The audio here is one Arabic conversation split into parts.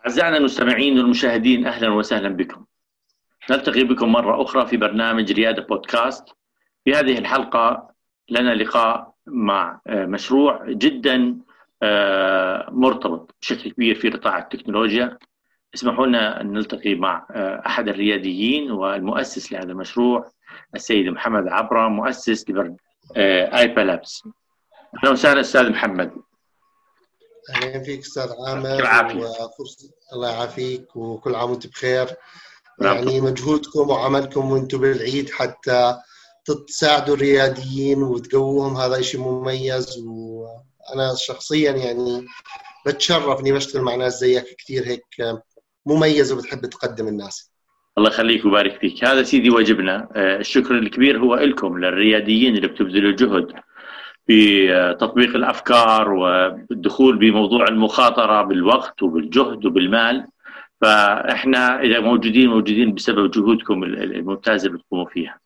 أعزائنا المستمعين والمشاهدين، أهلا وسهلا بكم. نلتقي بكم مرة أخرى في برنامج ريادة بودكاست. في هذه الحلقة لنا لقاء مع مشروع جدا مرتبط بشكل كبير في قطاع التكنولوجيا. اسمحوا لنا أن نلتقي مع أحد الرياديين والمؤسس لهذا المشروع، السيد محمد عبرة، مؤسس لبرنامج آيبا لابس. أهلا وسهلا أستاذ محمد. أهلا فيك أستاذ عامر، الله يعافيك وكل عام وأنت بخير. يعني مجهودكم وعملكم وأنتم بالعيد حتى تساعدوا الرياديين وتقووهم، هذا شيء مميز. وأنا شخصيا يعني بتشرف إني بشتغل مع ناس زيك كثير هيك مميز وبتحب تقدم الناس. الله يخليك ويبارك فيك. هذا سيدي واجبنا. الشكر الكبير هو لكم للرياديين اللي بتبذلوا جهد في تطبيق الأفكار والدخول بموضوع المخاطرة بالوقت وبالجهد وبالمال. فإحنا إذا موجودين بسبب جهودكم الممتازة اللي بتقوموا فيها.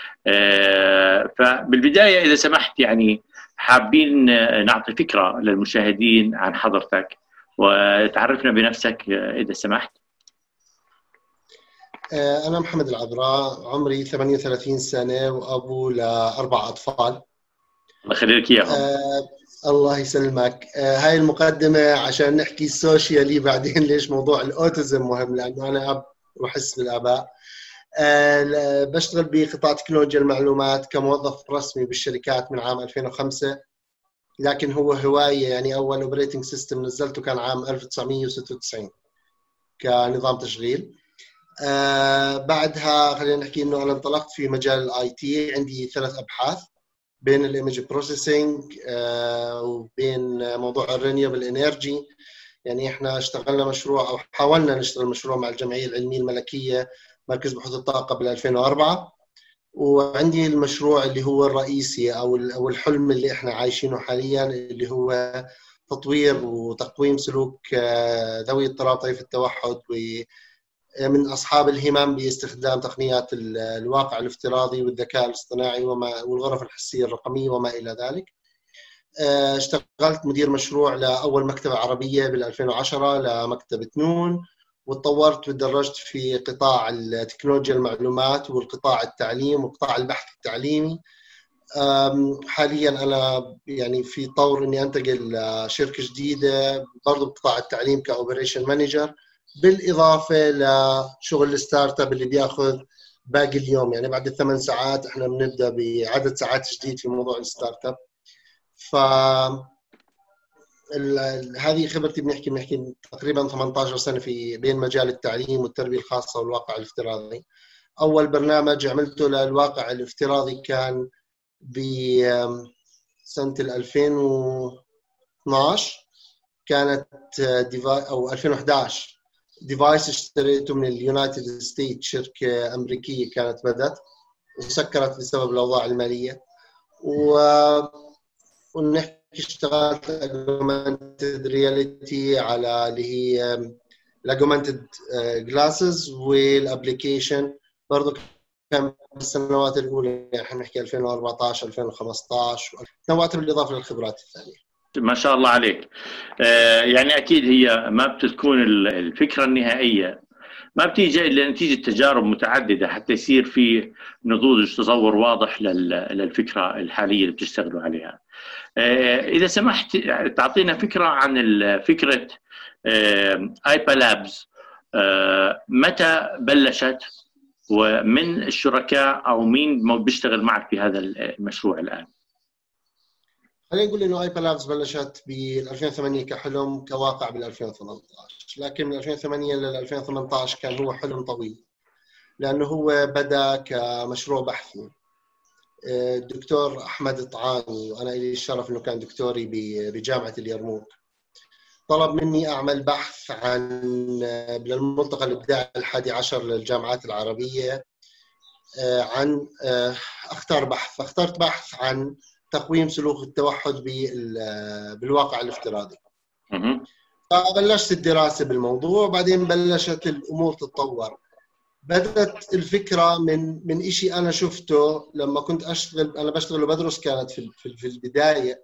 فبالبداية إذا سمحت يعني حابين نعطي فكرة للمشاهدين عن حضرتك وتعرفنا بنفسك إذا سمحت. أنا محمد العبراء، عمري 38 سنة وأبو ل4 أطفال. الله يخليك إياهم. الله يسلمك. هاي المقدمة عشان نحكي سوشيالي بعدين ليش موضوع الأوتيزم مهم، لأنه أنا أب وحس بالآباء. بشتغل بقطاع تكنولوجيا المعلومات كموظف رسمي بالشركات من عام 2005، لكن هو هواية. يعني أول أوبريتنج سيستم نزلته كان عام 1996 كنظام تشغيل. بعدها خلينا نحكي إنه أنا انطلقت في مجال الآي تي. عندي 3 أبحاث بين الايمج بروسيسنج وبين موضوع الرينيوبل انرجي. يعني احنا اشتغلنا مشروع او حاولنا نشتغل مشروع مع الجمعيه العلميه الملكيه مركز بحوث الطاقه بال 2004. وعندي المشروع اللي هو الرئيسي او الحلم اللي احنا عايشينه حاليا، اللي هو تطوير وتقويم سلوك ذوي اضطراب طيف التوحد من أصحاب الهمم باستخدام تقنيات الواقع الافتراضي والذكاء الاصطناعي والغرف الحسية الرقمية وما إلى ذلك. اشتغلت مدير مشروع لأول مكتبة عربية بال2010 لمكتبة نون، وتطورت وتدرجت في قطاع التكنولوجيا المعلومات والقطاع التعليم وقطاع البحث التعليمي. حاليا أنا يعني في طور إني أنتقل لشركة جديدة برضو بقطاع التعليم كأوبريشن مانجر، بالإضافة لشغل الستارت اب اللي بياخذ باقي اليوم. يعني بعد 8 ساعات احنا بنبدأ بعدد ساعات جديد في موضوع الستارت اب. هذه خبرتي. بنحكي تقريبا 18 سنة في بين مجال التعليم والتربية الخاصة والواقع الافتراضي. أول برنامج عملته للواقع الافتراضي كان بسنة 2012، كانت أو 2011 ديفايس اشتريته من اليونايتد ستيت، شركة أمريكية كانت بدت وسكرت بسبب الأوضاع المالية. ونحكي اشتغلت augmented reality على اللي هي augmented glasses والابليكيشن برضو كان بالسنوات الأولى. احنا نحكي 2014 2015 نوعت بالإضافة للخبرات الثانية. ما شاء الله عليك. يعني أكيد هي ما بتكون الفكرة النهائية، ما بتيجي إلا نتيجة تجارب متعددة حتى يصير في نضوج تصور واضح للفكرة الحالية اللي بتشتغلوا عليها. إذا سمحت تعطينا فكرة عن فكرة آيبا لابس. متى بلشت ومن الشركاء أو مين بيشتغل معك في هذا المشروع الآن؟ خلينا نقول إنه آيبا لابس بلشت بال 2008 كحلم كواقع بال 2018، لكن من 2008 لل 2018 كان هو حلم طويل، لأنه هو بدأ كمشروع بحثي. الدكتور أحمد طعاني، وأنا لي الشرف إنه كان دكتوري بجامعة اليرموك، طلب مني أعمل بحث عن بالملتقى الإبداعي 11 للجامعات العربية عن اخترت بحث عن تقويم سلوك التوحد بالواقع الافتراضي. فبلشت الدراسة بالموضوع، بعدين بلشت الأمور تتطور. بدأت الفكرة من إشي أنا شفته لما كنت أنا بشتغل وبدرس. كانت في البداية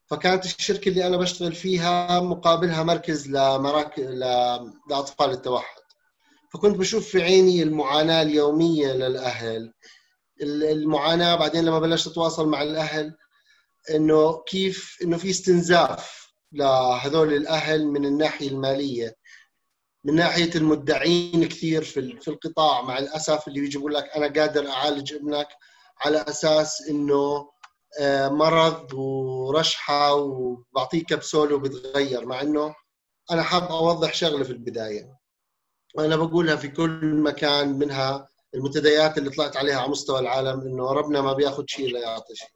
فكانت الشركة اللي أنا بشتغل فيها مقابلها مركز لأطفال التوحد. فكنت بشوف في عيني المعاناة اليومية للأهل، المعاناة. بعدين لما بلشت أتواصل مع الأهل إنه كيف إنه في استنزاف لهذول الأهل من الناحية المالية، من ناحية المدعين كثير في القطاع مع الأسف، اللي بيجي بيقول لك أنا قادر أعالج ابنك على أساس إنه مرض ورشحة وبعطيه كبسولة وبتغير. مع إنه أنا حاب أوضح شغلة في البداية، وأنا بقولها في كل مكان، منها المنتديات اللي طلعت عليها على مستوى العالم، إنه ربنا ما بياخد شيء لا يعطي شيء.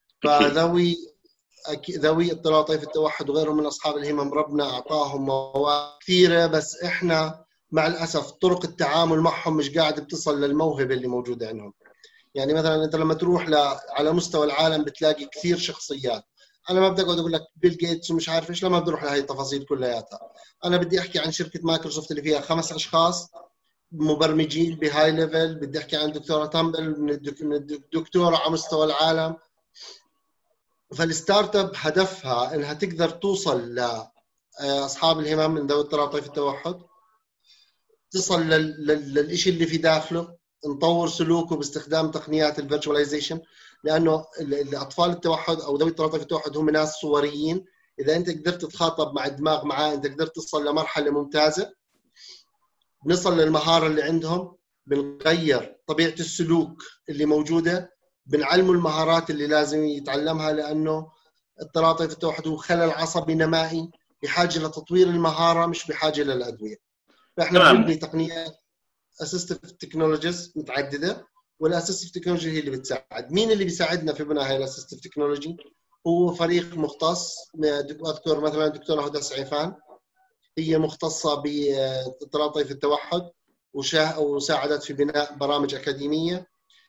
ذوي اضطراب طيف التوحد وغيرهم من أصحاب الهمم ربنا أعطاهم مواهب كثيرة، بس إحنا مع الأسف طرق التعامل معهم مش قاعد بتصل للموهبة اللي موجودة عندهم. يعني مثلا أنت لما تروح على مستوى العالم بتلاقي كثير شخصيات. أنا ما بدي أقعد أقول لك بيل جيتس ومش عارف إيش، لما بدي أروح لهي التفاصيل كلياتها. أنا بدي أحكي عن شركة مايكروسوفت اللي فيها 5 أشخاص مبرمجين بهاي ليفل. بدي أحكي عن دكتورة تامبل من الدكتورة على مستوى العالم. فالستارت اب هدفها انها تقدر توصل لاصحاب الهمم من ذوي اضطراب طيف التوحد، تصل للشيء اللي في داخله، نطور سلوكه باستخدام تقنيات الفيرتشواليزيشن. لانه الاطفال التوحد او ذوي اضطراب طيف التوحد هم ناس صوريين. اذا انت قدرت تتخاطب مع الدماغ معاه، انت قدرت تصل لمرحله ممتازه. بنصل للمهاره اللي عندهم، بنغير طبيعه السلوك اللي موجوده، بنعلمه المهارات اللي لازم يتعلمها، لأنه اضطراب طيف التوحد هو خلل عصبي نمائي بحاجة لتطوير المهارة مش بحاجة للأدوية. فإحنا بنبني تقنيات assistive technologies متعددة، والassistive technology هي اللي بتساعد. مين اللي بيساعدنا في بناء هاي الassistive technology؟ هو فريق مختص. أذكر مثلا الدكتورة هدى سعيفان، هي مختصة باضطراب طيف التوحد وساعدت في بناء برامج أكاديمية.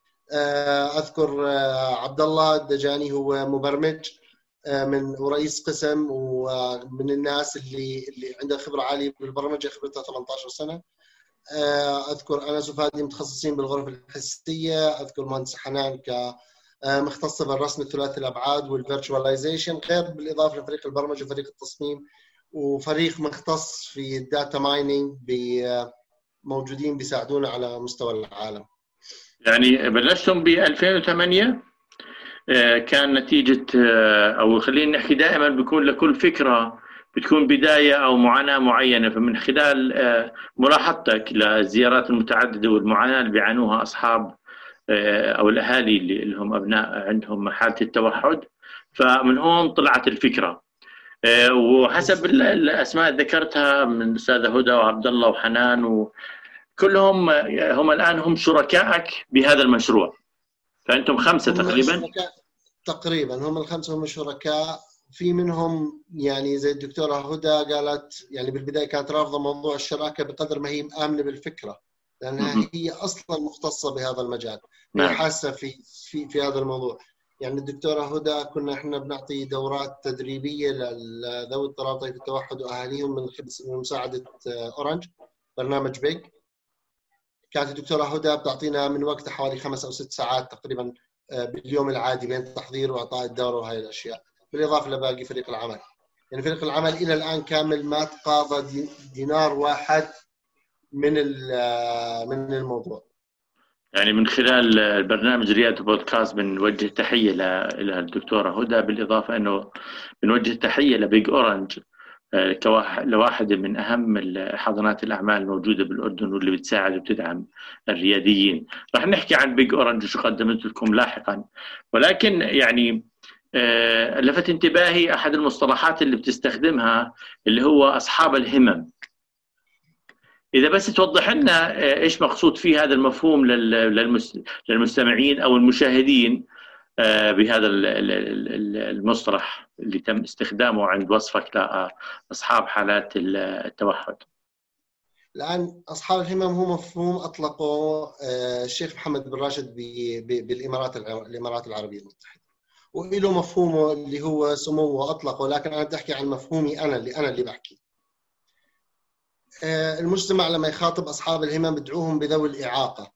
أذكر عبد الله الدجاني، هو مبرمج ورئيس قسم ومن الناس اللي عنده خبرة عالية بالبرمجة، خبرتها 18 سنة. أذكر أنس وفادي متخصصين بالغرف الحسية. أذكر مهندس حنان كمختصة بالرسم الثلاثي الأبعاد والفيرتشواليزيشن، غير بالإضافة لفريق البرمجة وفريق التصميم وفريق مختص في الداتا مايننج موجودين بيساعدونا على مستوى العالم. يعني بلشتم ب 2008 كان نتيجة أو خلينا نحكي دائما بيكون لكل فكرة بتكون بداية أو معاناة معينة. فمن خلال ملاحظتك للزيارات المتعددة والمعاناة اللي بيعانوها أصحاب أو الأهالي اللي هم أبناء عندهم حالة التوحد، فمن هون طلعت الفكرة. وحسب الأسماء اللي ذكرتها من الأستاذة هدى وعبد الله وحنان كلهم هم الآن هم شركائك بهذا المشروع. فأنتم 5 تقريبا هم ال5 هم شركاء. في منهم يعني زي الدكتورة هدى قالت يعني بالبداية كانت رافضة موضوع الشراكة بقدر ما هي مآمنة بالفكرة، لأنها هي أصلا مختصة بهذا المجال. هي حاسة في هذا الموضوع. يعني الدكتورة هدى كنا احنا بنعطي دورات تدريبية لذوي اضطراب طيف التوحد وأهاليهم من مساعدة أورنج، برنامج بيج. كانت الدكتورة هدى بتعطينا من وقتها حوالي 5 أو 6 ساعات تقريبا باليوم العادي بين التحضير وإعطاء الدورة وهي الأشياء، بالإضافة لباقي فريق العمل. يعني فريق العمل إلى الآن كامل ما تقاضى دينار واحد من الموضوع. يعني من خلال البرنامج ريادة بودكاست بنوجه تحية للدكتورة هدى، بالإضافة أنه بنوجه تحية لبيج أورنج لواحدة من أهم حاضنات الأعمال الموجودة بالأردن واللي بتساعد وبتدعم الرياديين. رح نحكي عن بيج أورنج وشو قدمت لكم لاحقا، ولكن يعني لفت انتباهي أحد المصطلحات اللي بتستخدمها اللي هو أصحاب الهمم. إذا بس توضح لنا إيش مقصود فيه هذا المفهوم للمستمعين أو المشاهدين بهذا المصطلح اللي تم استخدامه عند وصفك لأصحاب حالات التوحد. الآن أصحاب الهمم هو مفهوم أطلقه الشيخ محمد بن راشد بالإمارات العربية المتحدة، وله مفهومه اللي هو سموه أطلقه، لكن أنا بدي أحكي عن مفهومي أنا اللي بحكي. المجتمع لما يخاطب أصحاب الهمم بدعوهم بذوي الإعاقة.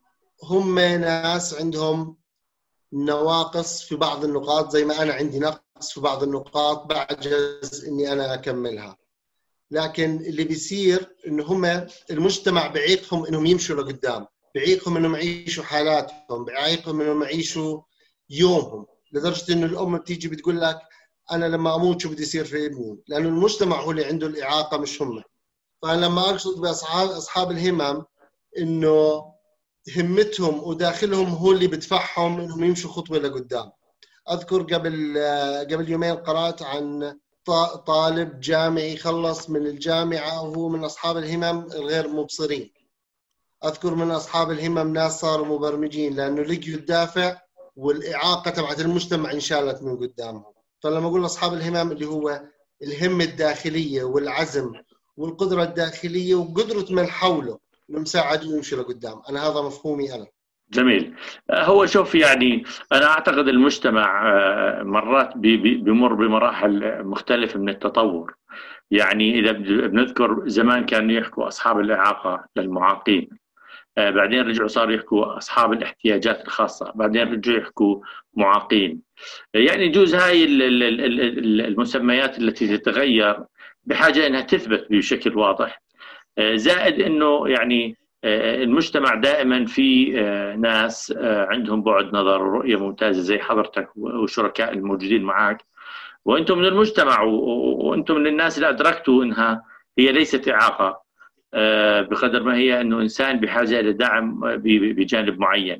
هم ناس عندهم نواقص في بعض النقاط، زي ما أنا عندي نقص في بعض النقاط بعجز إني أنا أكملها. لكن اللي بيصير إنه هم المجتمع بعيقهم إنهم يمشوا لقدام، بعيقهم إنهم يعيشوا حالاتهم، بعيقهم إنهم يعيشوا يومهم، لدرجة إنه الأم بتيجي بتقول لك أنا لما أموت شو بدي يصير في ابني، لأنه المجتمع هو اللي عنده الإعاقة مش هم. فأنا لما أقصد بأصحاب الهمم إنه همتهم وداخلهم هو اللي بدفعهم إنهم يمشوا خطوة لقدام. أذكر قبل يومين قرأت عن طالب جامعي خلص من الجامعة وهو من أصحاب الهمم الغير مبصرين. أذكر من أصحاب الهمم ناس صاروا مبرمجين لأنه لقيوا الدافع والإعاقة تبعت المجتمع انشالت من قدامهم. فلما أقول أصحاب الهمم اللي هو الهمة الداخلية والعزم والقدرة الداخلية وقدرة من حوله المساعد يمشي لقدام. أنا هذا مفهومي أنا. جميل. هو شوف يعني أنا أعتقد المجتمع مرات بيمر بمراحل مختلفة من التطور. يعني إذا بنذكر زمان كانوا يحكوا أصحاب الإعاقة للمعاقين، بعدين رجعوا صاروا يحكوا أصحاب الاحتياجات الخاصة، بعدين رجعوا يحكوا معاقين. يعني يجوز هاي المسميات التي تتغير بحاجة أنها تثبت بشكل واضح. زائد أنه يعني المجتمع دائما في ناس عندهم بعد نظر ورؤية ممتازة زي حضرتك وشركاء الموجودين معك، وأنتم من المجتمع وأنتم من الناس اللي أدركتوا أنها هي ليست إعاقة بقدر ما هي أنه إنسان بحاجة إلى دعم بجانب معين.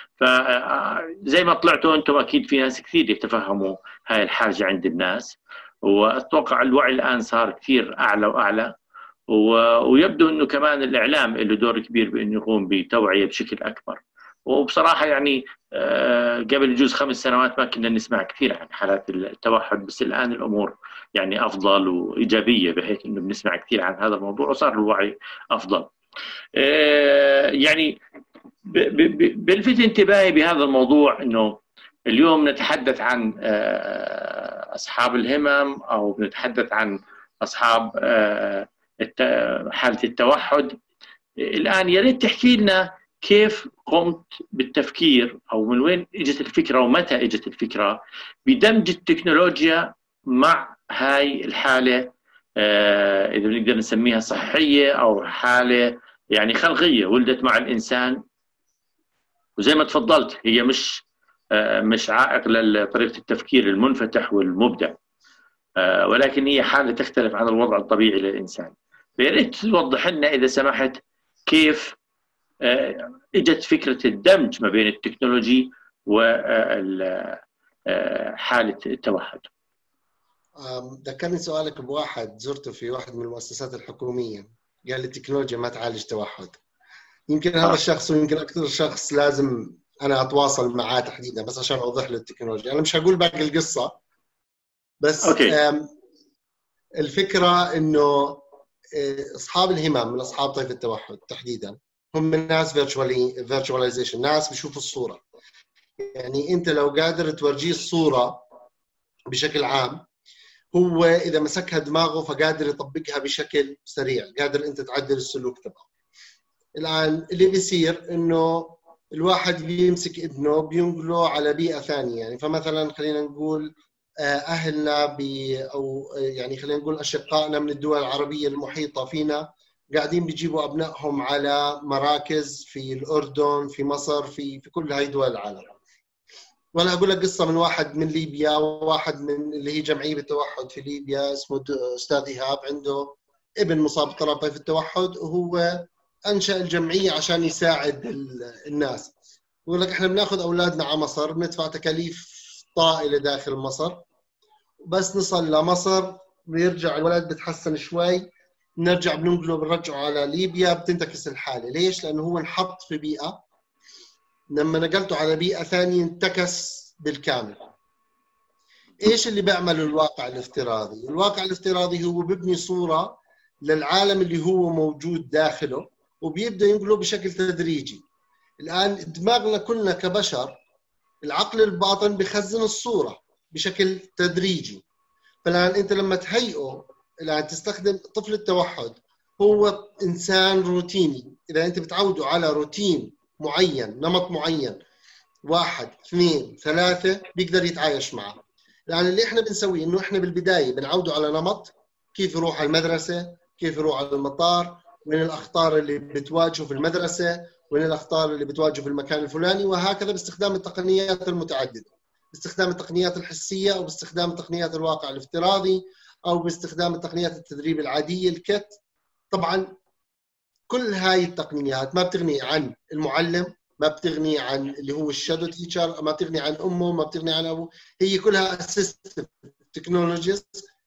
فزي ما طلعتوا أنتم أكيد في ناس كثير يتفهموا هاي الحاجة عند الناس، وأتوقع الوعي الآن صار كثير أعلى وأعلى، ويبدو أنه كمان الإعلام له دور كبير بأنه يقوم بتوعية بشكل أكبر. وبصراحة يعني قبل يجوز 5 سنوات ما كنا نسمع كثير عن حالات التوحد، بس الآن الأمور يعني أفضل وإيجابية بحيث أنه بنسمع كثير عن هذا الموضوع وصار الوعي أفضل. يعني بلفت انتباهي بهذا الموضوع أنه اليوم نتحدث عن أصحاب الهمم أو بنتحدث عن أصحاب حالة التوحد. الآن يا ريت تحكي لنا كيف قمت بالتفكير أو من وين إجت الفكرة ومتى إجت الفكرة بدمج التكنولوجيا مع هاي الحالة، إذا بنقدر نسميها صحية أو حالة يعني خلقية ولدت مع الإنسان. وزي ما تفضلت هي مش عائق لطريقة التفكير المنفتح والمبدع، ولكن هي حالة تختلف عن الوضع الطبيعي للإنسان. فيا ريت توضح لنا إذا سمحت كيف اجت فكرة الدمج ما بين التكنولوجي وحالة التوحد. ذكرني سؤالك بواحد زرته في واحد من المؤسسات الحكومية، قال لي التكنولوجيا ما تعالج توحد. يمكن هذا الشخص ويمكن أكثر شخص لازم أنا أتواصل معاه تحديدا بس عشان أوضح له التكنولوجيا. أنا مش هقول باقي القصة بس الفكرة إنه أصحاب الهمم من أصحاب طيف التوحد تحديدا هم الناس virtualization، ناس بيشوفوا الصورة. يعني أنت لو قادر تورجيه الصورة بشكل عام، هو إذا مسكها دماغه فقادر يطبقها بشكل سريع، قادر أنت تعدل السلوك تبعه. الآن اللي بيصير إنه الواحد بيمسك ابنه بينقله على بيئة ثانية. يعني فمثلا خلينا نقول أهلنا أو يعني خلينا نقول أشقائنا من الدول العربية المحيطة فينا قاعدين بيجيبوا أبنائهم على مراكز في الأردن، في مصر، في كل هاي دول العالم. وأنا أقول لك قصة من واحد من ليبيا، واحد من اللي هي جمعية التوحد في ليبيا اسمه أستاذ إيهاب، عنده ابن مصاب باضطراب طيف التوحد وهو أنشأ الجمعية عشان يساعد الناس. يقول لك إحنا بناخذ أولادنا على مصر، بندفع تكاليف طائلة داخل مصر، بس نصل لمصر بيرجع الولد بتحسن شوي، نرجع بننقله بنرجعه على ليبيا، بتنتكس الحالة. ليش؟ لأنه هو انحط في بيئة، لما نقلته على بيئة ثانية انتكس بالكامل. إيش اللي بيعمله الواقع الافتراضي؟ الواقع الافتراضي هو بيبني صورة للعالم اللي هو موجود داخله وبيبدأ ينقله بشكل تدريجي. الآن دماغنا كلنا كبشر العقل الباطن بيخزن الصورة بشكل تدريجي. فالآن أنت لما تهيئه، الآن تستخدم طفل التوحد هو إنسان روتيني. إذا أنت بتعوده على روتين معين، نمط معين، 1 2 3 بيقدر يتعايش معه. يعني اللي احنا بنسويه انه احنا بالبدايه بنعوده على نمط، كيف يروح على المدرسه، كيف يروح على المطار، وين الاخطار اللي بتواجهه في المدرسه، وين الاخطار اللي بتواجهه في المكان الفلاني، وهكذا باستخدام التقنيات المتعدده، باستخدام التقنيات الحسيه او باستخدام تقنيات الواقع الافتراضي او باستخدام التقنيات التدريب العاديه الكت. طبعا كل هاي التقنيات ما بتغني عن المعلم، ما بتغني عن اللي هو الشادو تيتشر، ما بتغني عن امه، ما بتغني عن ابوه، هي كلها اسيستيف تكنولوجيز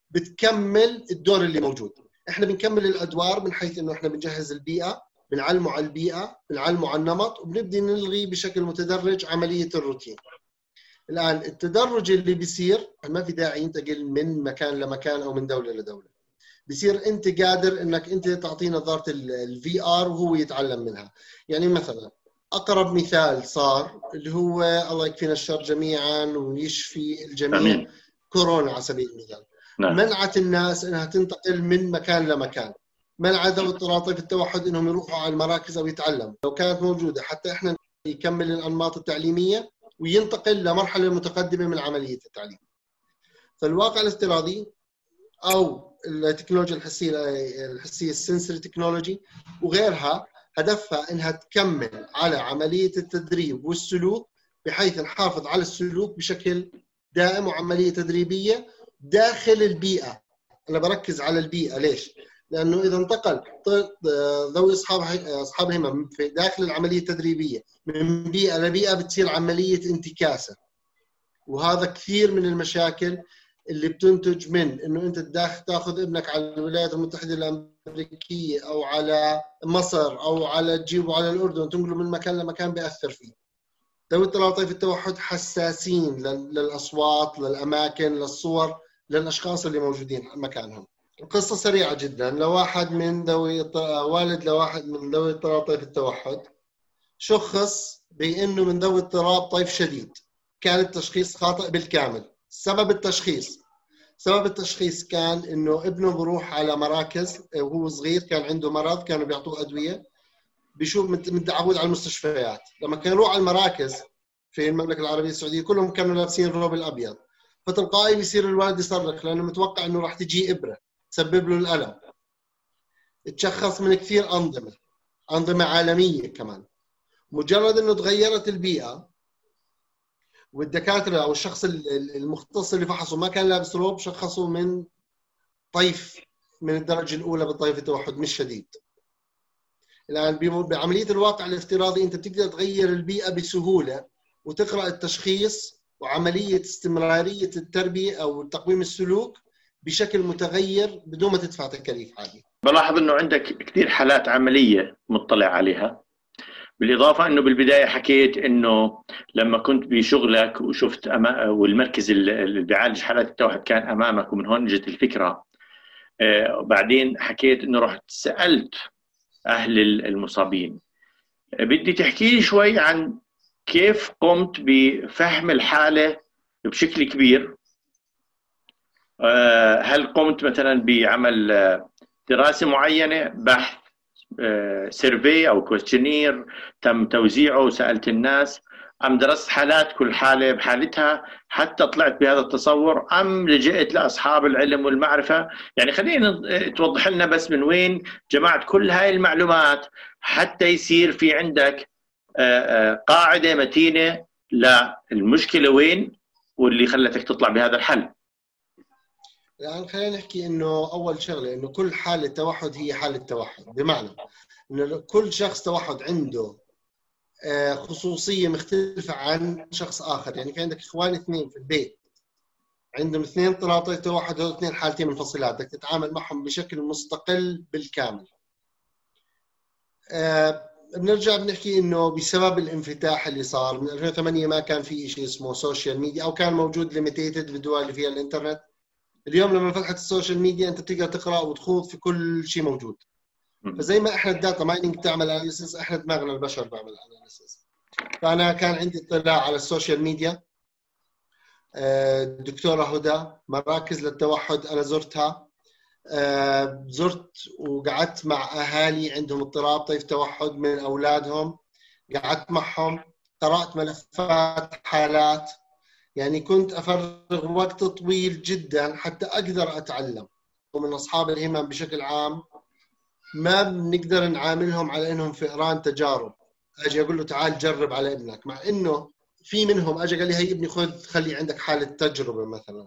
بتكمل الدور اللي موجود. احنا بنكمل الادوار من حيث انه احنا بنجهز البيئه، بنعلمه على البيئه، بنعلمه على النمط، وبنبدي نلغي بشكل متدرج عمليه الروتين. الان التدرج اللي بيصير ما في داعي ينتقل من مكان لمكان او من دوله لدوله. بصير انت قادر انك انت تعطيه نظاره الفي ار وهو يتعلم منها. يعني مثلا اقرب مثال صار اللي هو الله يكفينا الشر جميعا ويشفي الجميع، امين. كورونا على سبيل المثال. نعم. منعت الناس انها تنتقل من مكان لمكان، منع ذوي الطرائف التوحد انهم يروحوا على المراكز او يتعلموا، لو كانت موجوده حتى احنا يكمل الانماط التعليميه وينتقل لمرحله متقدمه من عمليه التعليم. فالواقع الافتراضي او التكنولوجيا الحسيه السنسوري تكنولوجي وغيرها هدفها انها تكمل على عمليه التدريب والسلوك بحيث نحافظ على السلوك بشكل دائم وعمليه تدريبيه داخل البيئه. انا بركز على البيئه ليش؟ لانه اذا انتقل ذوي اصحاب الهمم في داخل العمليه التدريبيه من بيئه لبيئه بتصير عمليه انتكاسه، وهذا كثير من المشاكل اللي بتنتج من انه انت تاخذ ابنك على الولايات المتحده الامريكيه او على مصر او على تجيبه على الاردن وتنقله من مكان لمكان بياثر فيه. ذوي الطرائف التوحد حساسين للاصوات، للاماكن، للصور، للاشخاص اللي موجودين مكانهم. القصه سريعه جدا. لواحد من والد لواحد من ذوي الطرائف التوحد شخص بانه من ذوي اضطراب طيف شديد، كان التشخيص خاطئ بالكامل. سبب التشخيص كان انه ابنه بروح على مراكز وهو صغير، كان عنده مرض كانوا بيعطوه ادويه، بيشوف متعود على المستشفيات. لما كان يروح على المراكز في المملكه العربيه السعوديه كلهم كانوا لابسين الروب الابيض، فتلقائي بيصير الوالد يصرخ لانه متوقع انه راح تجي ابره تسبب له الالم. تشخص من كثير انظمه عالميه كمان. مجرد انه تغيرت البيئه والدكاتره او الشخص المختص اللي فحصه ما كان لابس روب، شخصه من طيف من الدرجه الاولى بالطيف التوحد مش شديد. الان بعمليه الواقع الافتراضي انت بتقدر تغير البيئه بسهوله وتقرا التشخيص وعمليه استمراريه التربيه او تقويم السلوك بشكل متغير بدون ما تدفع تكاليف عاليه. بلاحظ انه عندك كثير حالات عمليه مطلع عليها، بالإضافة أنه بالبداية حكيت أنه لما كنت بشغلك وشفت والمركز اللي بيعالج حالات التوحد كان أمامك ومن هون جت الفكرة. وبعدين حكيت أنه رحت سألت أهل المصابين. بدي تحكي لي شوي عن كيف قمت بفهم الحالة بشكل كبير. هل قمت مثلا بعمل دراسة معينة، بحث، سيرفي أو كويستشنير تم توزيعه وسألت الناس، أم درست حالات كل حالة بحالتها حتى طلعت بهذا التصور، أم لجأت لأصحاب العلم والمعرفة؟ يعني خلينا توضح لنا بس من وين جمعت كل هاي المعلومات حتى يصير في عندك قاعدة متينة للمشكلة وين واللي خلتك تطلع بهذا الحل. الآن خلينا نحكي إنه أول شغلة إنه كل حالة توحد هي حالة توحد، بمعنى إنه كل شخص توحد عنده خصوصية مختلفة عن شخص آخر. يعني في عندك إخوان اثنين في البيت عندهم اثنين اضطراب توحد، هذول اثنين حالتين منفصلات بدك تتعامل معهم بشكل مستقل بالكامل. بنرجع بنحكي إنه بسبب الانفتاح اللي صار من 2008 ما كان في شيء اسمه سوشيال ميديا، أو كان موجود ليميتيتد بالدول اللي فيها الإنترنت. اليوم لما فتحت السوشيال ميديا انت بتقدر تقرا وتخوض في كل شيء موجود. فزي ما احنا الداتا مايننج بتعمل اناليسيس، احنا دماغنا البشر بعمل اناليسيس. فانا كان عندي اطلاع على السوشيال ميديا. الدكتوره هدى مراكز للتوحد انا زرتها، زرت وقعدت مع اهالي عندهم اضطراب طيف توحد من اولادهم، قعدت معهم، قرات ملفات حالات. يعني كنت أفرغ وقت طويل جدا حتى أقدر أتعلم. ومن أصحاب الهمم بشكل عام ما بنقدر نعاملهم على إنهم فئران تجارب. أجي أقول له تعال جرب على ابنك، مع إنه في منهم أجي قال لي هي ابني خذ خلي عندك حالة تجربة مثلا،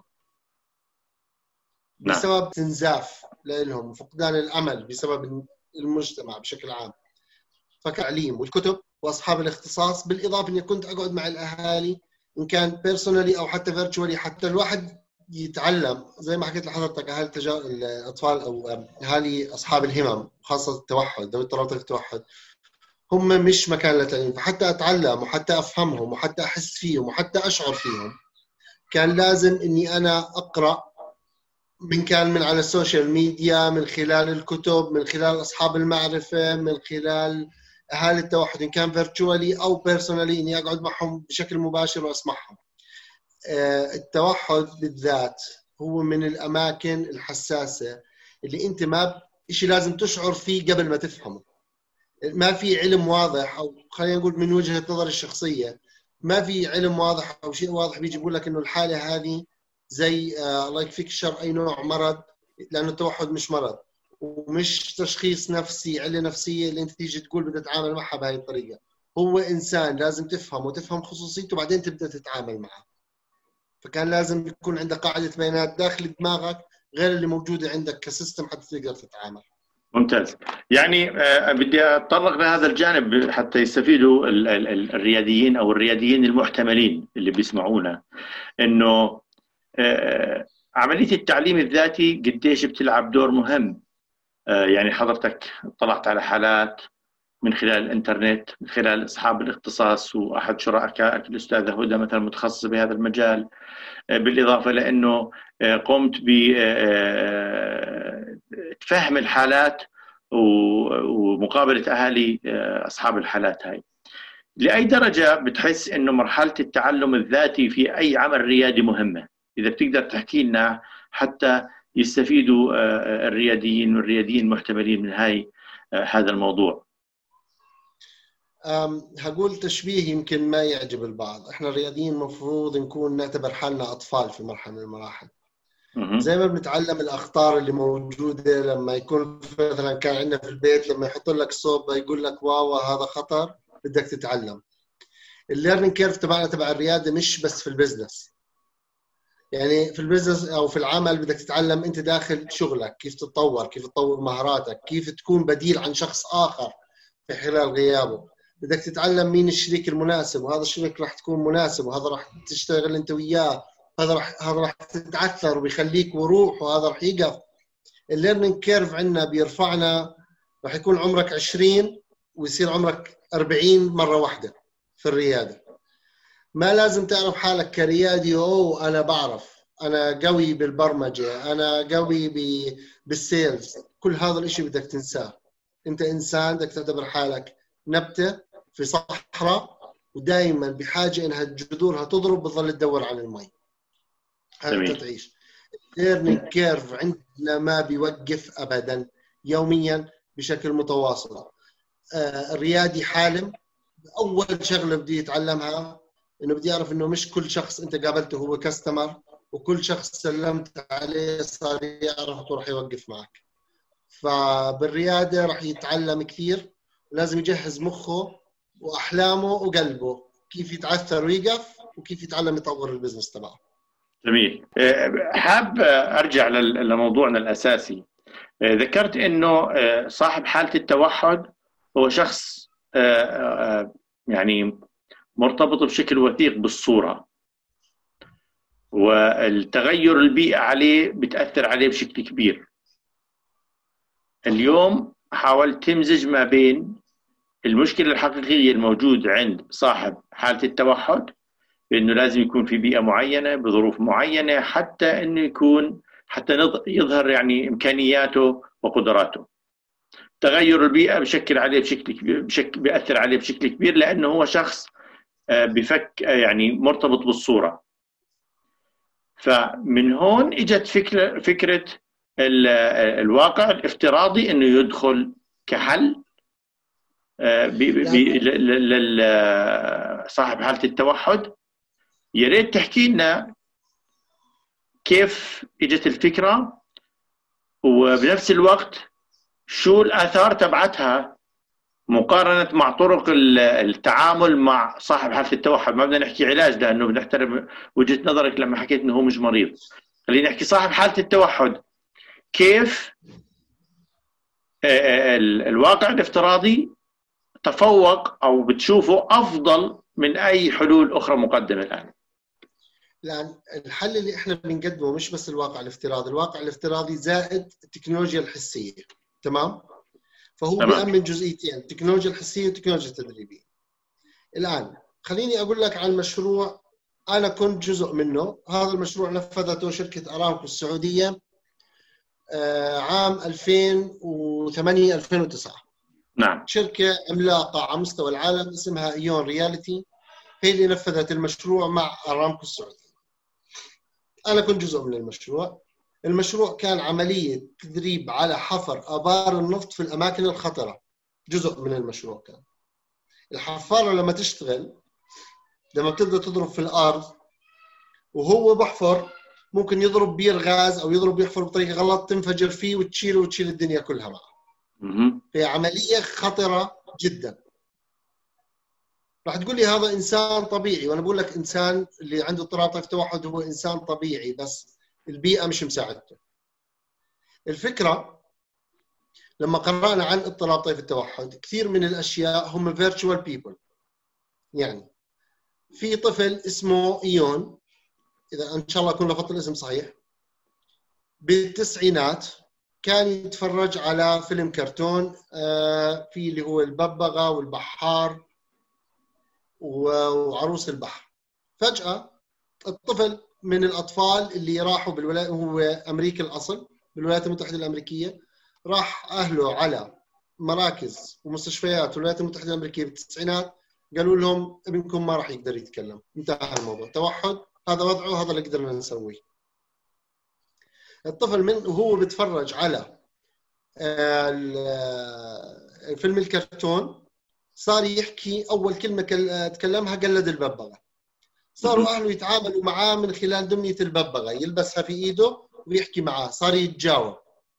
نعم. بسبب استنزاف لهم وفقدان الأمل بسبب المجتمع بشكل عام. فكعليم والكتب وأصحاب الاختصاص، بالإضافة إني كنت أقعد مع الأهالي إن كان بيرسونالي أو حتى فيرتشوالي، حتى الواحد يتعلم. زي ما حكيت لحضرتك أهالي الأطفال أو أهالي أصحاب الهمم خاصة التوحد ذوي اضطرابات التوحد، هم مش مكان للتعليم. فحتى أتعلم وحتى أفهمهم وحتى أحس فيهم وحتى أشعر فيهم كان لازم إني أنا أقرأ، من على السوشيال ميديا، من خلال الكتب، من خلال أصحاب المعرفة، من خلال أهالي التوحد إن كان فيرتشوالي أو بيرسونالي إني أقعد معهم بشكل مباشر وأسمعهم. التوحد بالذات هو من الأماكن الحساسة اللي أنت ما إشي لازم تشعر فيه قبل ما تفهمه. ما في علم واضح، أو خلينا نقول من وجهة نظري الشخصية ما في علم واضح أو شيء واضح بيجي يقول لك إنه الحالة هذه زي الله يكفيك الشر أي نوع مرض، لأنه التوحد مش مرض ومش تشخيص نفسي علة نفسية اللي أنت تيجي تقول بدك تتعامل معها بهاي الطريقة. هو إنسان لازم تفهم وتفهم خصوصيته وبعدين تبدأ تتعامل معه. فكان لازم يكون عندك قاعدة بيانات داخل دماغك غير اللي موجودة عندك كسيستم حتى تقدر تتعامل. ممتاز. يعني بدي أتطرق لهذا الجانب حتى يستفيدوا الرياديين أو الرياديين المحتملين اللي بيسمعونا، إنه عملية التعليم الذاتي قديش بتلعب دور مهم. يعني حضرتك طلعت على حالات من خلال الإنترنت، من خلال أصحاب الاختصاص، وأحد شركائك الأستاذة هدى مثلا متخصصة بهذا المجال، بالإضافة لأنه قمت بفهم الحالات ومقابلة أهالي أصحاب الحالات هاي. لأي درجة بتحس إنه مرحلة التعلم الذاتي في أي عمل ريادي مهمة؟ إذا بتقدر تحكي لنا حتى يستفيدوا الرياديين والرياديين المحتملين من هذا الموضوع. هقول تشبيه يمكن ما يعجب البعض. احنا الرياديين المفروض نكون نعتبر حالنا أطفال في مرحلة من المراحل. زي ما بنتعلم الأخطار اللي موجودة لما يكون مثلا كان عندنا في البيت، لما يحط لك صوب يقول لك واو هذا خطر بدك تتعلم. الليرنينج كيرف تبعنا تبع الريادة مش بس في البزنس. يعني في البزنس أو في العمل بدك تتعلم أنت داخل شغلك كيف تتطور، كيف تطور مهاراتك، كيف تكون بديل عن شخص آخر في خلال غيابه. بدك تتعلم مين الشريك المناسب، وهذا الشريك راح تكون مناسب، وهذا راح تشتغل أنت وياه، هذا راح تتعثر وبيخليك وروح، وهذا راح يقف. الليرنينج كيرف عندنا بيرفعنا، راح يكون عمرك 20 ويصير عمرك 40 مرة واحدة في الريادة. ما لازم تعرف حالك كريادي أو أنا بعرف أنا قوي بالبرمجة، أنا قوي بالسيلز. كل هذا الإشي بدك تنساه. أنت إنسان بدك تعتبر حالك نبتة في صحراء، ودائما بحاجة إنها جذورها تضرب بتظل تدور على المي حتى تعيش. الليرنينج كيرف عندنا ما بيوقف أبدا، يوميا بشكل متواصل. الريادي حالم أول شغلة بدي يتعلمها إنه بدي أعرف إنه مش كل شخص أنت قابلته هو كاستمر، وكل شخص سلمت عليه صار يعرفك وراح يوقف معك. فبالريادة راح يتعلم كثير، ولازم يجهز مخه وأحلامه وقلبه كيف يتعثر ويقف، وكيف يتعلم يطور البزنس تبعه. جميل. حاب أرجع لموضوعنا الأساسي. ذكرت إنه صاحب حالة التوحد هو شخص يعني مرتبط بشكل وثيق بالصورة، والتغير البيئي عليه بتأثر عليه بشكل كبير. اليوم حاولت تمزج ما بين المشكلة الحقيقية الموجودة عند صاحب حالة التوحد، بأنه لازم يكون في بيئة معينة بظروف معينة حتى أنه يكون حتى يظهر يعني إمكانياته وقدراته. تغير البيئة بشكل عليه بيأثر عليه بشكل كبير، لأنه هو شخص بفك يعني مرتبط بالصورة. فمن هون اجت فكرة الواقع الافتراضي انه يدخل كحل صاحب حالة التوحد يا ريت تحكي لنا كيف اجت الفكرة، وبنفس الوقت شو الآثار تبعتها مقارنة مع طرق التعامل مع صاحب حالة التوحد. ما بدنا نحكي علاج لأنه بنحترم وجهة نظرك لما حكيت أنه هو مش مريض. خلينا نحكي صاحب حالة التوحد، كيف الواقع الافتراضي تفوق أو بتشوفه أفضل من أي حلول أخرى مقدمة الآن؟ الآن الحل اللي احنا بنقدمه مش بس الواقع الافتراضي، الواقع الافتراضي زائد التكنولوجيا الحسية. تمام؟ فهو بيأمن جزئيتين، التكنولوجيا الحسية والتكنولوجيا التدريبية. الآن خليني أقول لك عن مشروع أنا كنت جزء منه. هذا المشروع نفذته شركة أرامكو السعودية عام 2008-2009. نعم. شركة عملاقة على مستوى العالم اسمها إيون رياليتي هي اللي نفذت المشروع مع أرامكو السعودية. أنا كنت جزء من المشروع. المشروع كان عملية تدريب على حفر آبار النفط في الأماكن الخطرة. جزء من المشروع كان الحفارة لما تشتغل، لما بتبدأ تضرب في الأرض وهو بحفر، ممكن يضرب بير غاز أو يحفر بطريقة غلط تنفجر فيه وتشيل الدنيا كلها معه. هي عملية خطرة جدا. راح تقول لي هذا إنسان طبيعي، وأنا بقول لك إنسان اللي عنده اضطراب طيف التوحد هو إنسان طبيعي، بس البيئة مش مساعدته. الفكرة لما قرأنا عن اضطراب طيف التوحد، كثير من الأشياء هم virtual people. يعني في طفل اسمه إيون، إذا إن شاء الله أكون لفظت الاسم صحيح، بالتسعينات كان يتفرج على فيلم كرتون في اللي هو الببغاء والبحار وعروس البحر. فجأة الطفل من الأطفال اللي راحوا بالولايات، هو أمريكي الأصل بالولايات المتحدة الأمريكية، راح أهله على مراكز ومستشفيات الولايات المتحدة الأمريكية بالتسعينات، قالوا لهم ابنكم ما راح يقدر يتكلم، انتهى الموضوع، توحد، هذا وضعه، هذا اللي قدرنا نسويه. الطفل من وهو بيتفرج على فيلم الكرتون صار يحكي، أول كلمة تكلمها قلد الببغاء. صاروا أهله يتعاملوا معاه من خلال دمية الببغاء، يلبسها في إيده ويحكي معاه، صار يتجاوب.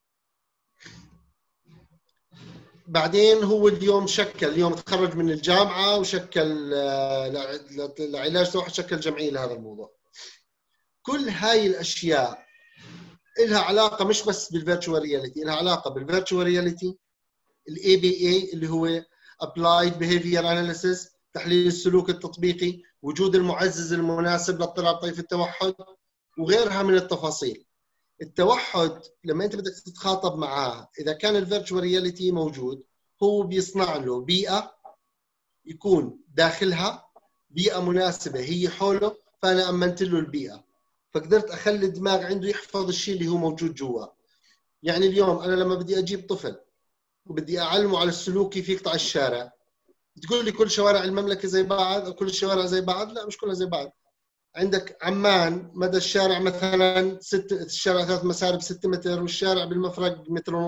بعدين هو اليوم تخرج من الجامعة وشكل لعلاج توحد، شكل جمعية لهذا الموضوع. كل هاي الأشياء إلها علاقة مش بس بالفيرتشوال رياليتي، إلها علاقة بالفيرتشوال رياليتي، الاي بي اي اللي هو Applied Behavior Analysis، تحليل السلوك التطبيقي، وجود المعزز المناسب لاضطراب طيف التوحد، وغيرها من التفاصيل. التوحد لما انت بدك تتخاطب معاه، اذا كان الفيرتشوال رياليتي موجود، هو بيصنع له بيئه يكون داخلها، بيئه مناسبه هي حوله، فانا امنت له البيئه، فقدرت اخلي الدماغ عنده يحفظ الشيء اللي هو موجود جوا. يعني اليوم انا لما بدي اجيب طفل وبدي اعلمه على السلوك كيف يقطع الشارع، تقول لي كل شوارع المملكه زي بعض او كل الشوارع زي بعض؟ لا، مش كلها زي بعض. عندك عمان مدى الشارع مثلا الشارع 3 مسارب 6 متر، والشارع بالمفرق 1.5 متر.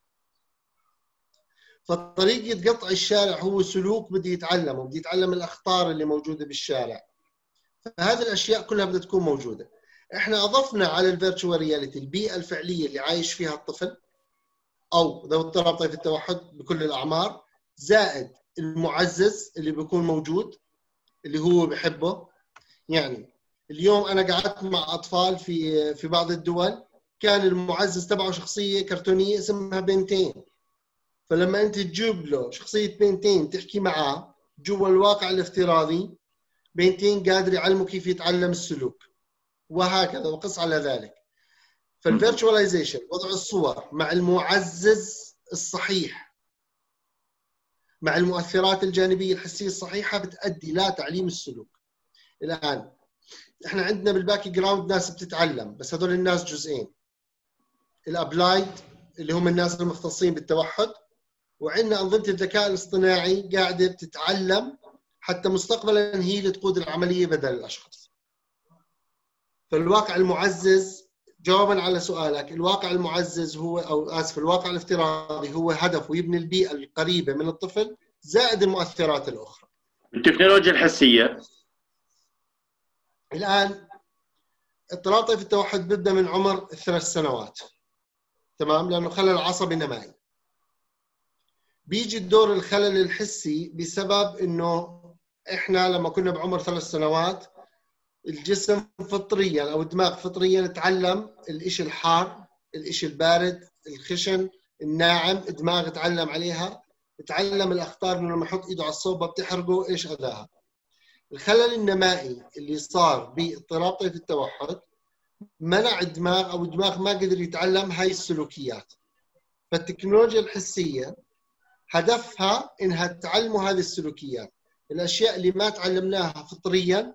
فطريقة قطع الشارع هو سلوك بدي يتعلمه، بدي يتعلم الأخطار اللي موجودة بالشارع. فهذه الأشياء كلها بدها تكون موجودة. إحنا أضفنا على الفيرتشوال رياليتي البيئة الفعلية اللي عايش فيها الطفل أو ذوي اضطراب طيف التوحد بكل الأعمار، زائد المعزز اللي بيكون موجود اللي هو بحبه. يعني اليوم أنا قعدت مع أطفال في بعض الدول، كان المعزز تبعه شخصية كرتونية اسمها بنتين. فلما أنت تجيب له شخصية بنتين تحكي معاه جوا الواقع الافتراضي، بنتين قادر يعلمه كيف يتعلم السلوك، وهكذا وقص على ذلك. فالفيرتشواليزيشن، وضع الصور مع المعزز الصحيح مع المؤثرات الجانبية الحسية الصحيحة، بتؤدي لا تعليم السلوك. الآن احنا عندنا بالباك جراوند ناس بتتعلم، بس هذول الناس جزئين، الابلايد اللي هم الناس المختصين بالتوحد، وعندنا أنظمة الذكاء الاصطناعي قاعدة بتتعلم حتى مستقبلا هي اللي تقود العملية بدل الأشخاص. فالواقع المعزز، جوابا على سؤالك، الواقع المعزز هو الواقع الافتراضي هو هدفه يبني البيئة القريبة من الطفل زائد المؤثرات الأخرى. التكنولوجيا الحسية الآن اضطراب طيف التوحد بيبدأ من عمر 3 سنوات، تمام، لأنه خلل عصبي نمائي. بيجي الدور الخلل الحسي بسبب إنه إحنا لما كنا بعمر 3 سنوات الجسم فطريا أو الدماغ فطريا تعلم الإشي الحار، الإشي البارد، الخشن، الناعم، الدماغ تعلم عليها، تعلم الأخطار إنه لما يحط إيده على الصوبة بتحرقه إيش أذاها. الخلل النمائي اللي صار باضطراب طيف التوحد منع الدماغ أو الدماغ ما قدر يتعلم هاي السلوكيات. فالتكنولوجيا الحسية هدفها إنها تعلموا هذه السلوكيات، الأشياء اللي ما تعلمناها فطريا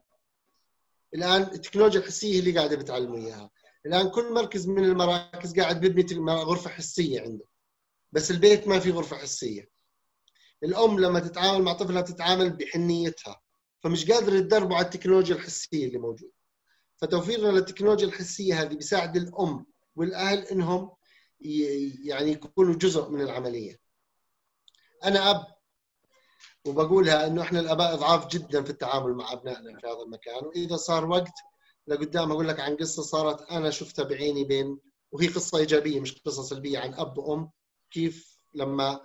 الآن التكنولوجيا الحسية هي اللي قاعدة بتعلموا إياها. الآن كل مركز من المراكز قاعد بيبني غرفة حسية عنده، بس البيت ما في غرفة حسية. الأم لما تتعامل مع طفلها تتعامل بحنيتها، فمش قادر تدربوا على التكنولوجيا الحسية اللي موجودة. فتوفيرنا للتكنولوجيا الحسية هذه بيساعد الأم والأهل إنهم يعني يكونوا جزء من العملية. أنا أب وبقولها إنه إحنا الآباء ضعاف جدا في التعامل مع أبنائنا في هذا المكان، وإذا صار وقت لقدام أقول لك عن قصة صارت أنا شفتها بعيني وهي قصة إيجابية مش قصة سلبية، عن أب وأم كيف لما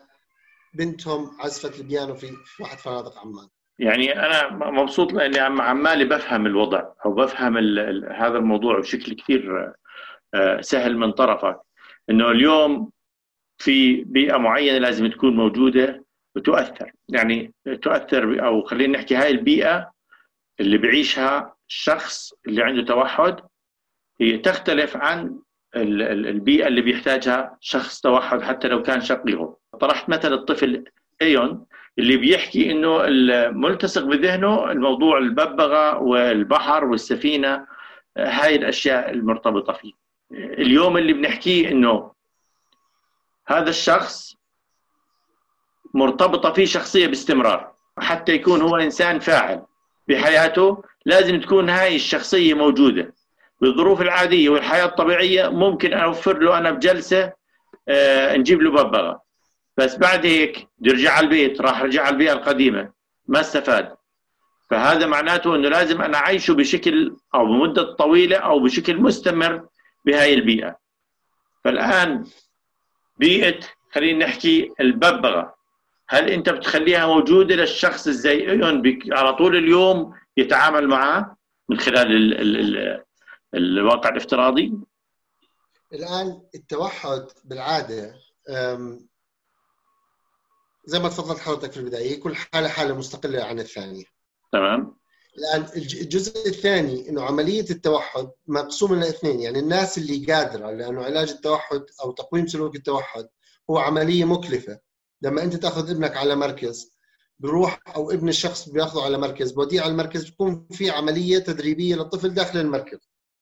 بنتهم عزفت البيانو في واحد فنادق عمان. يعني أنا مبسوط لأني عمالي بفهم الوضع أو بفهم هذا الموضوع بشكل كثير سهل من طرفك، إنه اليوم في بيئة معينة لازم تكون موجودة وتؤثر، يعني تؤثر، أو خلينا نحكي هاي البيئة اللي بعيشها الشخص اللي عنده توحد هي تختلف عن البيئة اللي بيحتاجها شخص توحد حتى لو كان شقيه. طرحت مثل الطفل ايون اللي بيحكي انه الملتصق بذهنه الموضوع الببغاء والبحر والسفينة، هاي الاشياء المرتبطة فيه. اليوم اللي بنحكيه انه هذا الشخص مرتبطة فيه شخصية باستمرار، حتى يكون هو انسان فاعل بحياته لازم تكون هاي الشخصية موجودة. بالظروف العادية والحياة الطبيعية ممكن أوفر له أنا بجلسة نجيب له ببغاء، بس بعد هيك يرجع على البيت راح رجع على البيئة القديمة ما استفاد. فهذا معناته أنه لازم أنا أعيشه بشكل أو بمدة طويلة أو بشكل مستمر بهاي البيئة. فالآن بيئة خلينا نحكي الببغاء، هل أنت بتخليها موجودة للشخص الزيون على طول اليوم يتعامل معه من خلال الواقع الافتراضي؟ الآن التوحد بالعادة زي ما تفضلت حضرتك في البداية كل حالة حالة مستقلة عن الثانية. تمام. الآن الجزء الثاني إنه عملية التوحد مقسومة لاثنين، يعني الناس اللي قادرة، لأنه علاج التوحد أو تقويم سلوك التوحد هو عملية مكلفة. لما أنت تأخذ ابنك على مركز بروح أو ابن الشخص بياخذه على مركز بوديه على المركز بتكون في عملية تدريبية للطفل داخل المركز.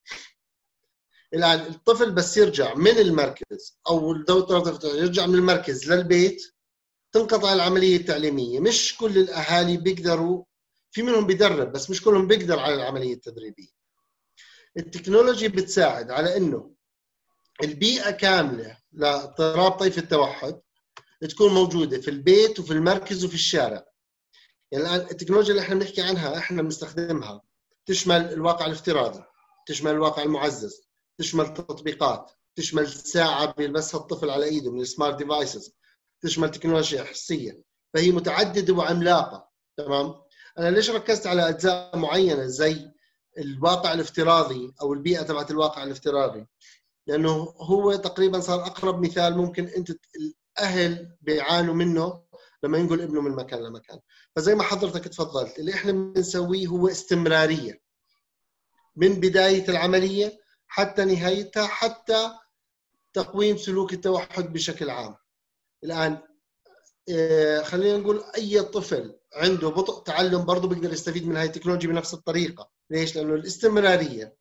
الآن الطفل بس يرجع من المركز أو يرجع من المركز للبيت تنقطع العملية التعليمية. مش كل الأهالي بيقدروا، في منهم بيدرب بس مش كلهم بيقدر على العملية التدريبية. التكنولوجيا بتساعد على إنه البيئة كاملة لاضطراب طيف التوحد تكون موجودة في البيت وفي المركز وفي الشارع. يعني الآن التكنولوجيا اللي احنا بنحكي عنها احنا بنستخدمها تشمل الواقع الافتراضي، تشمل الواقع المعزز، تشمل تطبيقات، تشمل ساعة بيلبسها الطفل على ايده من السمارت ديفايسز، تشمل تكنولوجيا حسية. فهي متعددة وعملاقة. تمام. أنا ليش ركزت على أجزاء معينة زي الواقع الافتراضي أو البيئة تبعت الواقع الافتراضي؟ لأنه هو تقريبا صار أقرب مثال ممكن أنت الأهل بيعانوا منه لما ينقل ابنه من مكان لمكان. فزي ما حضرتك تفضلت اللي احنا بنسويه هو استمرارية من بداية العملية حتى نهايتها، حتى تقويم سلوك التوحد بشكل عام. الآن خلينا نقول أي طفل عنده بطء تعلم برضه بيقدر يستفيد من هاي التكنولوجيا بنفس الطريقة. ليش؟ لأنه الاستمرارية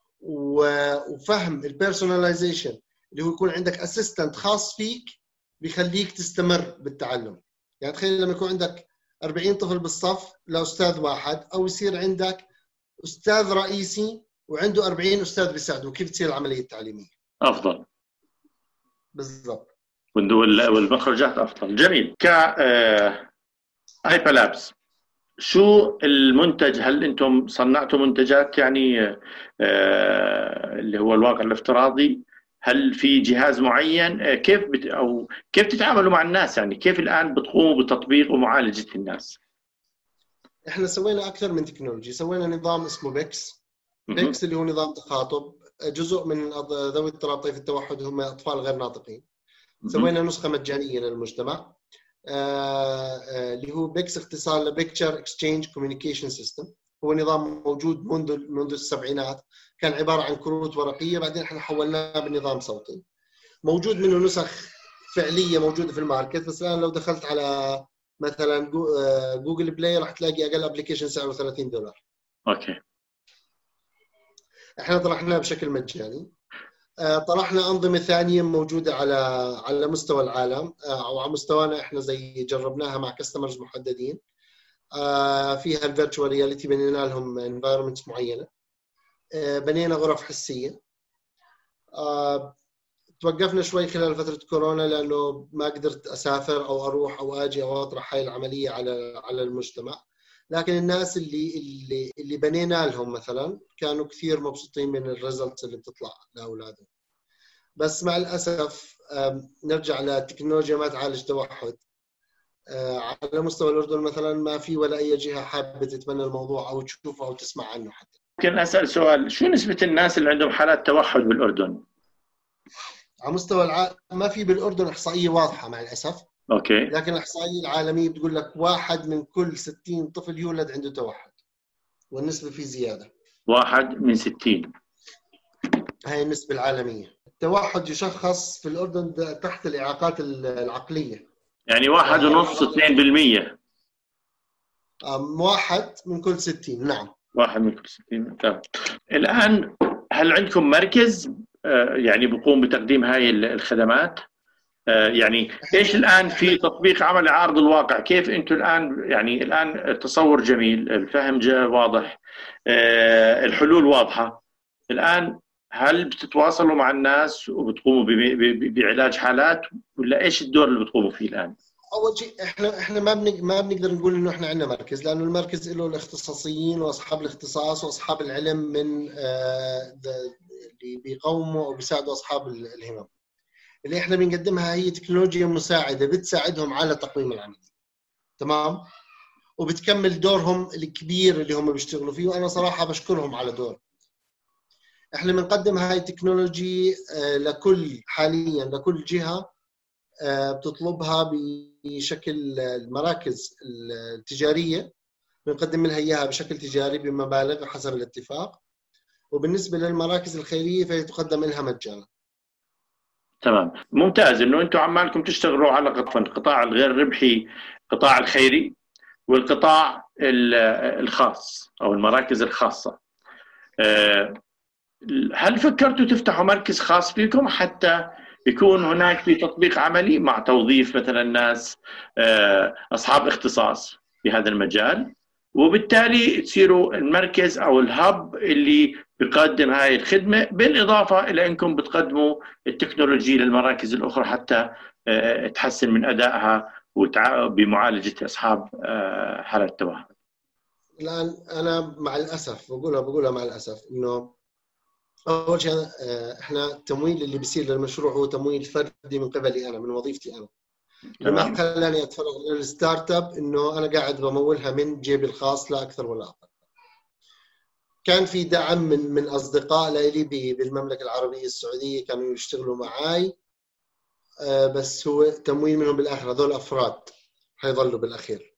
وفهم البيرسوناليزيشن اللي هو يكون عندك أسيستنت خاص فيك بيخليك تستمر بالتعلم. يعني تخيل لما يكون عندك 40 طفل بالصف لأستاذ واحد، أو يصير عندك أستاذ رئيسي وعنده 40 أستاذ بيساعدوا، كيف تصير العملية التعليمية أفضل. بالضبط. والمخرجات أفضل. جميل. هايبر لابس شو المنتج؟ هل انتم صنعتوا منتجات يعني اللي هو الواقع الافتراضي؟ هل في جهاز معين؟ او كيف تتعاملوا مع الناس؟ يعني كيف الان بتقوموا بتطبيق ومعالجة الناس؟ احنا سوينا اكثر من تكنولوجي. سوينا نظام اسمه بيكس. بيكس اللي هو نظام تخاطب. جزء من ذوي اضطراب طيف التوحد هم اطفال غير ناطقين. سوينا نسخة مجانية للمجتمع اللي هو بيكس، اختصار لبيكتشر اكسشينج كوميونيكيشن سيستم. هو نظام موجود منذ السبعينات، كان عبارة عن كروت ورقية، بعدين احنا حولناه بنظام صوتي. موجود منه نسخ فعلية موجودة في الماركت، بس الآن لو دخلت على مثلا جوجل بلاي راح تلاقي أقل ابلكيشن سعره $30. اوكي. احنا طرحناه بشكل مجاني. طرحنا أنظمة ثانية موجودة على مستوى العالم أو على مستوانا إحنا، زي جربناها مع كاستمرز محددين. فيها الفيرتشوال رياليتي، بنينا لهم انفايرمنتس معينة. بنينا غرف حسية. توقفنا شوي خلال فترة كورونا لأنه ما قدرت أسافر أو أروح أو أجي أو أطرح هاي العملية على المجتمع. لكن الناس اللي بنينا لهم مثلا كانوا كثير مبسوطين من الريزلتس اللي بتطلع لأولادهم. بس مع الأسف نرجع للتكنولوجيا ما تعالج توحد. على مستوى الأردن مثلا ما في ولا أي جهة حابة تتبنى الموضوع أو تشوفه أو تسمع عنه حتى. ممكن أسأل سؤال؟ شو نسبة الناس اللي عندهم حالات توحد بالأردن؟ على مستوى العالم ما في بالأردن إحصائية واضحة مع الأسف. أوكي. لكن الإحصائية العالمية بتقول لك 1 من كل 60 طفل يولد عنده توحد، والنسبة فيه زيادة. 1 من 60. هاي النسبة العالمية. التوحد يشخص في الأردن تحت الإعاقات العقلية. يعني 1.5 2%. 1 من كل 60. نعم. 1 من كل 60. طيب. الآن هل عندكم مركز يعني بقوم بتقديم هاي الخدمات؟ يعني ايش الان في تطبيق عمل عارض الواقع؟ كيف انتم الان يعني الان التصور جميل، الفهم واضح، الحلول واضحه. الان هل بتتواصلوا مع الناس وبتقوموا بعلاج حالات، ولا ايش الدور اللي بتقوموا فيه الان؟ اول شيء احنا ما بنقدر نقول انه احنا عندنا مركز، لانه المركز له الاختصاصيين واصحاب الاختصاص واصحاب العلم من اللي بيقوموا او بيساعدوا اصحاب الهمم. اللي احنا بنقدمها هي تكنولوجيا مساعده بتساعدهم على تقويم العمل. تمام. وبتكمل دورهم الكبير اللي هم بيشتغلوا فيه، وانا صراحه بشكرهم على دور. احنا بنقدم هاي التكنولوجي حاليا لكل جهه بتطلبها بشكل المراكز التجاريه، بنقدم لها اياها بشكل تجاري بمبالغ حسب الاتفاق. وبالنسبه للمراكز الخيريه فهي تقدم لها مجانا. تمام، ممتاز انه انتم عمالكم تشتغلوا على القطاع الغير ربحي، القطاع الخيري والقطاع الخاص او المراكز الخاصه. هل فكرتوا تفتحوا مركز خاص فيكم حتى يكون هناك في تطبيق عملي مع توظيف مثلا ناس اصحاب اختصاص في هذا المجال، وبالتالي تصيروا المركز او الهب اللي بيقدم هاي الخدمه، بالاضافه الى انكم بتقدموا التكنولوجيا للمراكز الاخرى حتى تحسن من ادائها بمعالجه اصحاب حالات التوحد؟ الان انا مع الاسف بقولها مع الاسف انه اول شيء احنا التمويل اللي بيصير للمشروع هو تمويل فردي من قبلي انا، من وظيفتي انا. لما خلاني اتفرغ للستارت اب انه انا قاعد بمولها من جيبي الخاص لا اكثر ولا اقل. كان في دعم من اصدقاء لي بالمملكه العربيه السعوديه كانوا يشتغلوا معي، بس هو تمويل منهم بالاخر، هذول افراد حيظلوا بالاخير.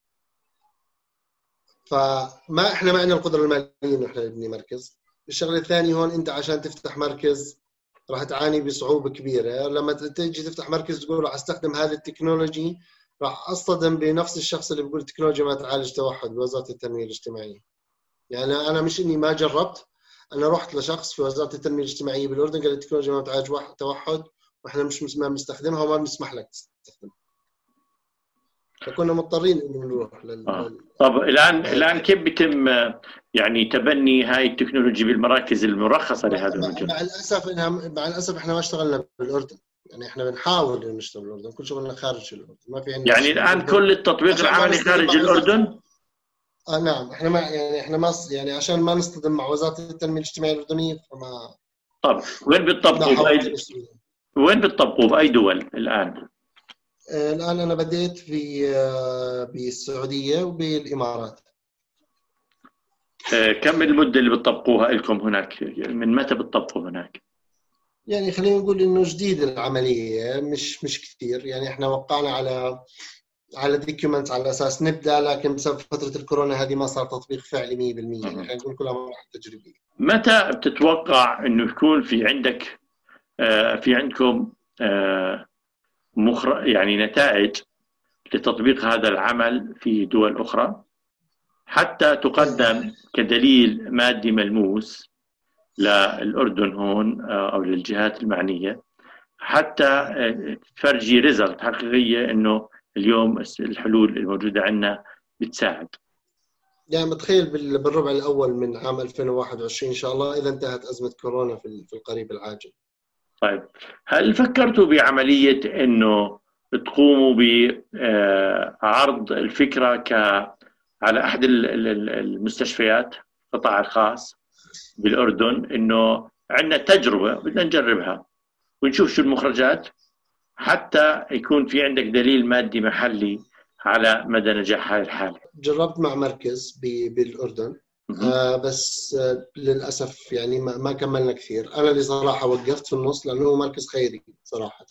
فما احنا ما عندنا القدره الماليه انه احنا نبني مركز. الشغله الثانيه هون، انت عشان تفتح مركز راح تعاني بصعوبه كبيره. لما تيجي تفتح مركز تقول راح استخدم هذه التكنولوجي، راح اصطدم بنفس الشخص اللي بيقول التكنولوجيا ما تعالج توحد بوزاره التنميه الاجتماعيه. يعني انا مش اني ما جربت، انا رحت لشخص في وزاره التنميه الاجتماعيه بالاردن قال التكنولوجيا ما تعالج توحد واحنا مش ما بنستخدمها وما بنسمح لك تستخدمها. فكنا مضطرين انه نروح طب الان كيف بيتم يعني تبني هاي التكنولوجيا بالمراكز المرخصه لهذا المجال؟ مع الاسف احنا ما اشتغلنا بالاردن. يعني احنا بنحاول انه نشتغل بالاردن، كل شغلنا خارج الاردن، ما في عندنا. يعني الان كل التطبيق العملي خارج الاردن؟ نعم، احنا ما يعني احنا ما يعني عشان ما نصطدم مع وزارة التنمية الاجتماعية الأردنية، طب وين ما بتطبقوا حاولت بأي نشتغل. وين بتطبقوا بأي دول الآن؟ الآن أنا بديت بالسعودية وبالإمارات. كم المدة اللي بتطبقوها لكم هناك؟ من متى بتطبقوا هناك؟ يعني خلينا نقول إنه جديد العملية، مش كثير. يعني إحنا وقعنا على دوكيومنت على أساس نبدأ، لكن بسبب فترة الكورونا هذه ما صار تطبيق فعلي 100%. يعني خلينا نقول كلها مراحل تجريبية. متى بتتوقع إنه يكون في عندكم يعني نتائج لتطبيق هذا العمل في دول أخرى، حتى تقدم كدليل مادي ملموس للأردن هون أو للجهات المعنية، حتى تفرجي ريزلت حقيقية إنه اليوم الحلول الموجودة عندنا بتساعد؟ يعني متخيل بالربع الأول من عام 2021 إن شاء الله، إذا انتهت أزمة كورونا في القريب العاجل. طيب، هل فكرتوا بعملية إنه تقوموا بعرض الفكرة على أحد المستشفيات القطاع الخاص بالأردن، إنه عندنا تجربة بدنا نجربها ونشوف شو المخرجات، حتى يكون في عندك دليل مادي محلي على مدى نجاح هاي الحالة؟ جربت مع مركز بالأردن، بس للأسف يعني ما كملنا كثير. أنا اللي صراحة وقفت في النص لأنه هو مركز خيري صراحة.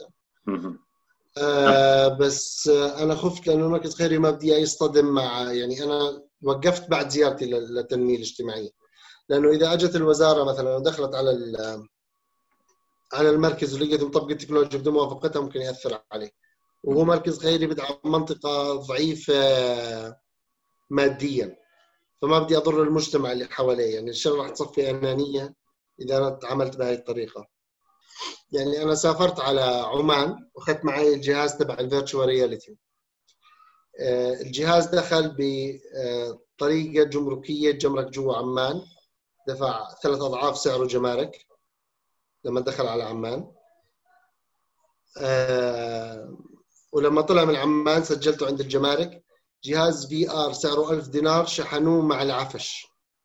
بس أنا خفت لأنه مركز خيري ما بدي يصطدم مع، يعني أنا وقفت بعد زيارتي للتنمية الاجتماعية. لأنه إذا أجت الوزارة مثلا ودخلت على المركز ولقيت مطبق التكنولوجيا بدون موافقتها ممكن يأثر عليه. وهو مركز خيري بدعم منطقة ضعيفة ماديا، فما بدي أضر المجتمع اللي حواليه. يعني الشغلة راح تصفي أنانية إذا أنا تعاملت بهذه الطريقة. يعني أنا سافرت على عمان وأخذت معي الجهاز تبع الفيرتشوال رياليتي. الجهاز دخل بطريقة جمركية، جمرك جوا عمان، دفع 3 أضعاف سعره جمارك لما دخل على عمان. ولما طلع من عمان سجلته عند الجمارك. جهاز VR سعره 1000 دينار، شحنوه مع العفش.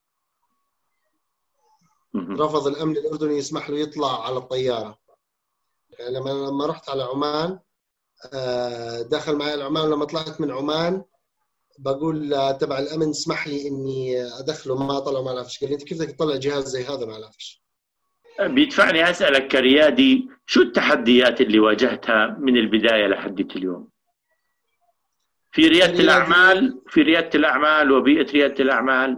رفض الأمن الأردني يسمح له يطلع على الطيارة. يعني لما رحت على عمان، دخل معي العمان. لما طلعت من عمان بقول تبع الأمن اسمح لي إني أدخله، ما طلع مع العفش. قال لي أنت كيف بدك تطلع جهاز زي هذا مع العفش؟ بيدفعني أسألك كريادي، شو التحديات اللي واجهتها من البداية لحد اليوم في ريادة الأعمال وبيئة ريادة الأعمال،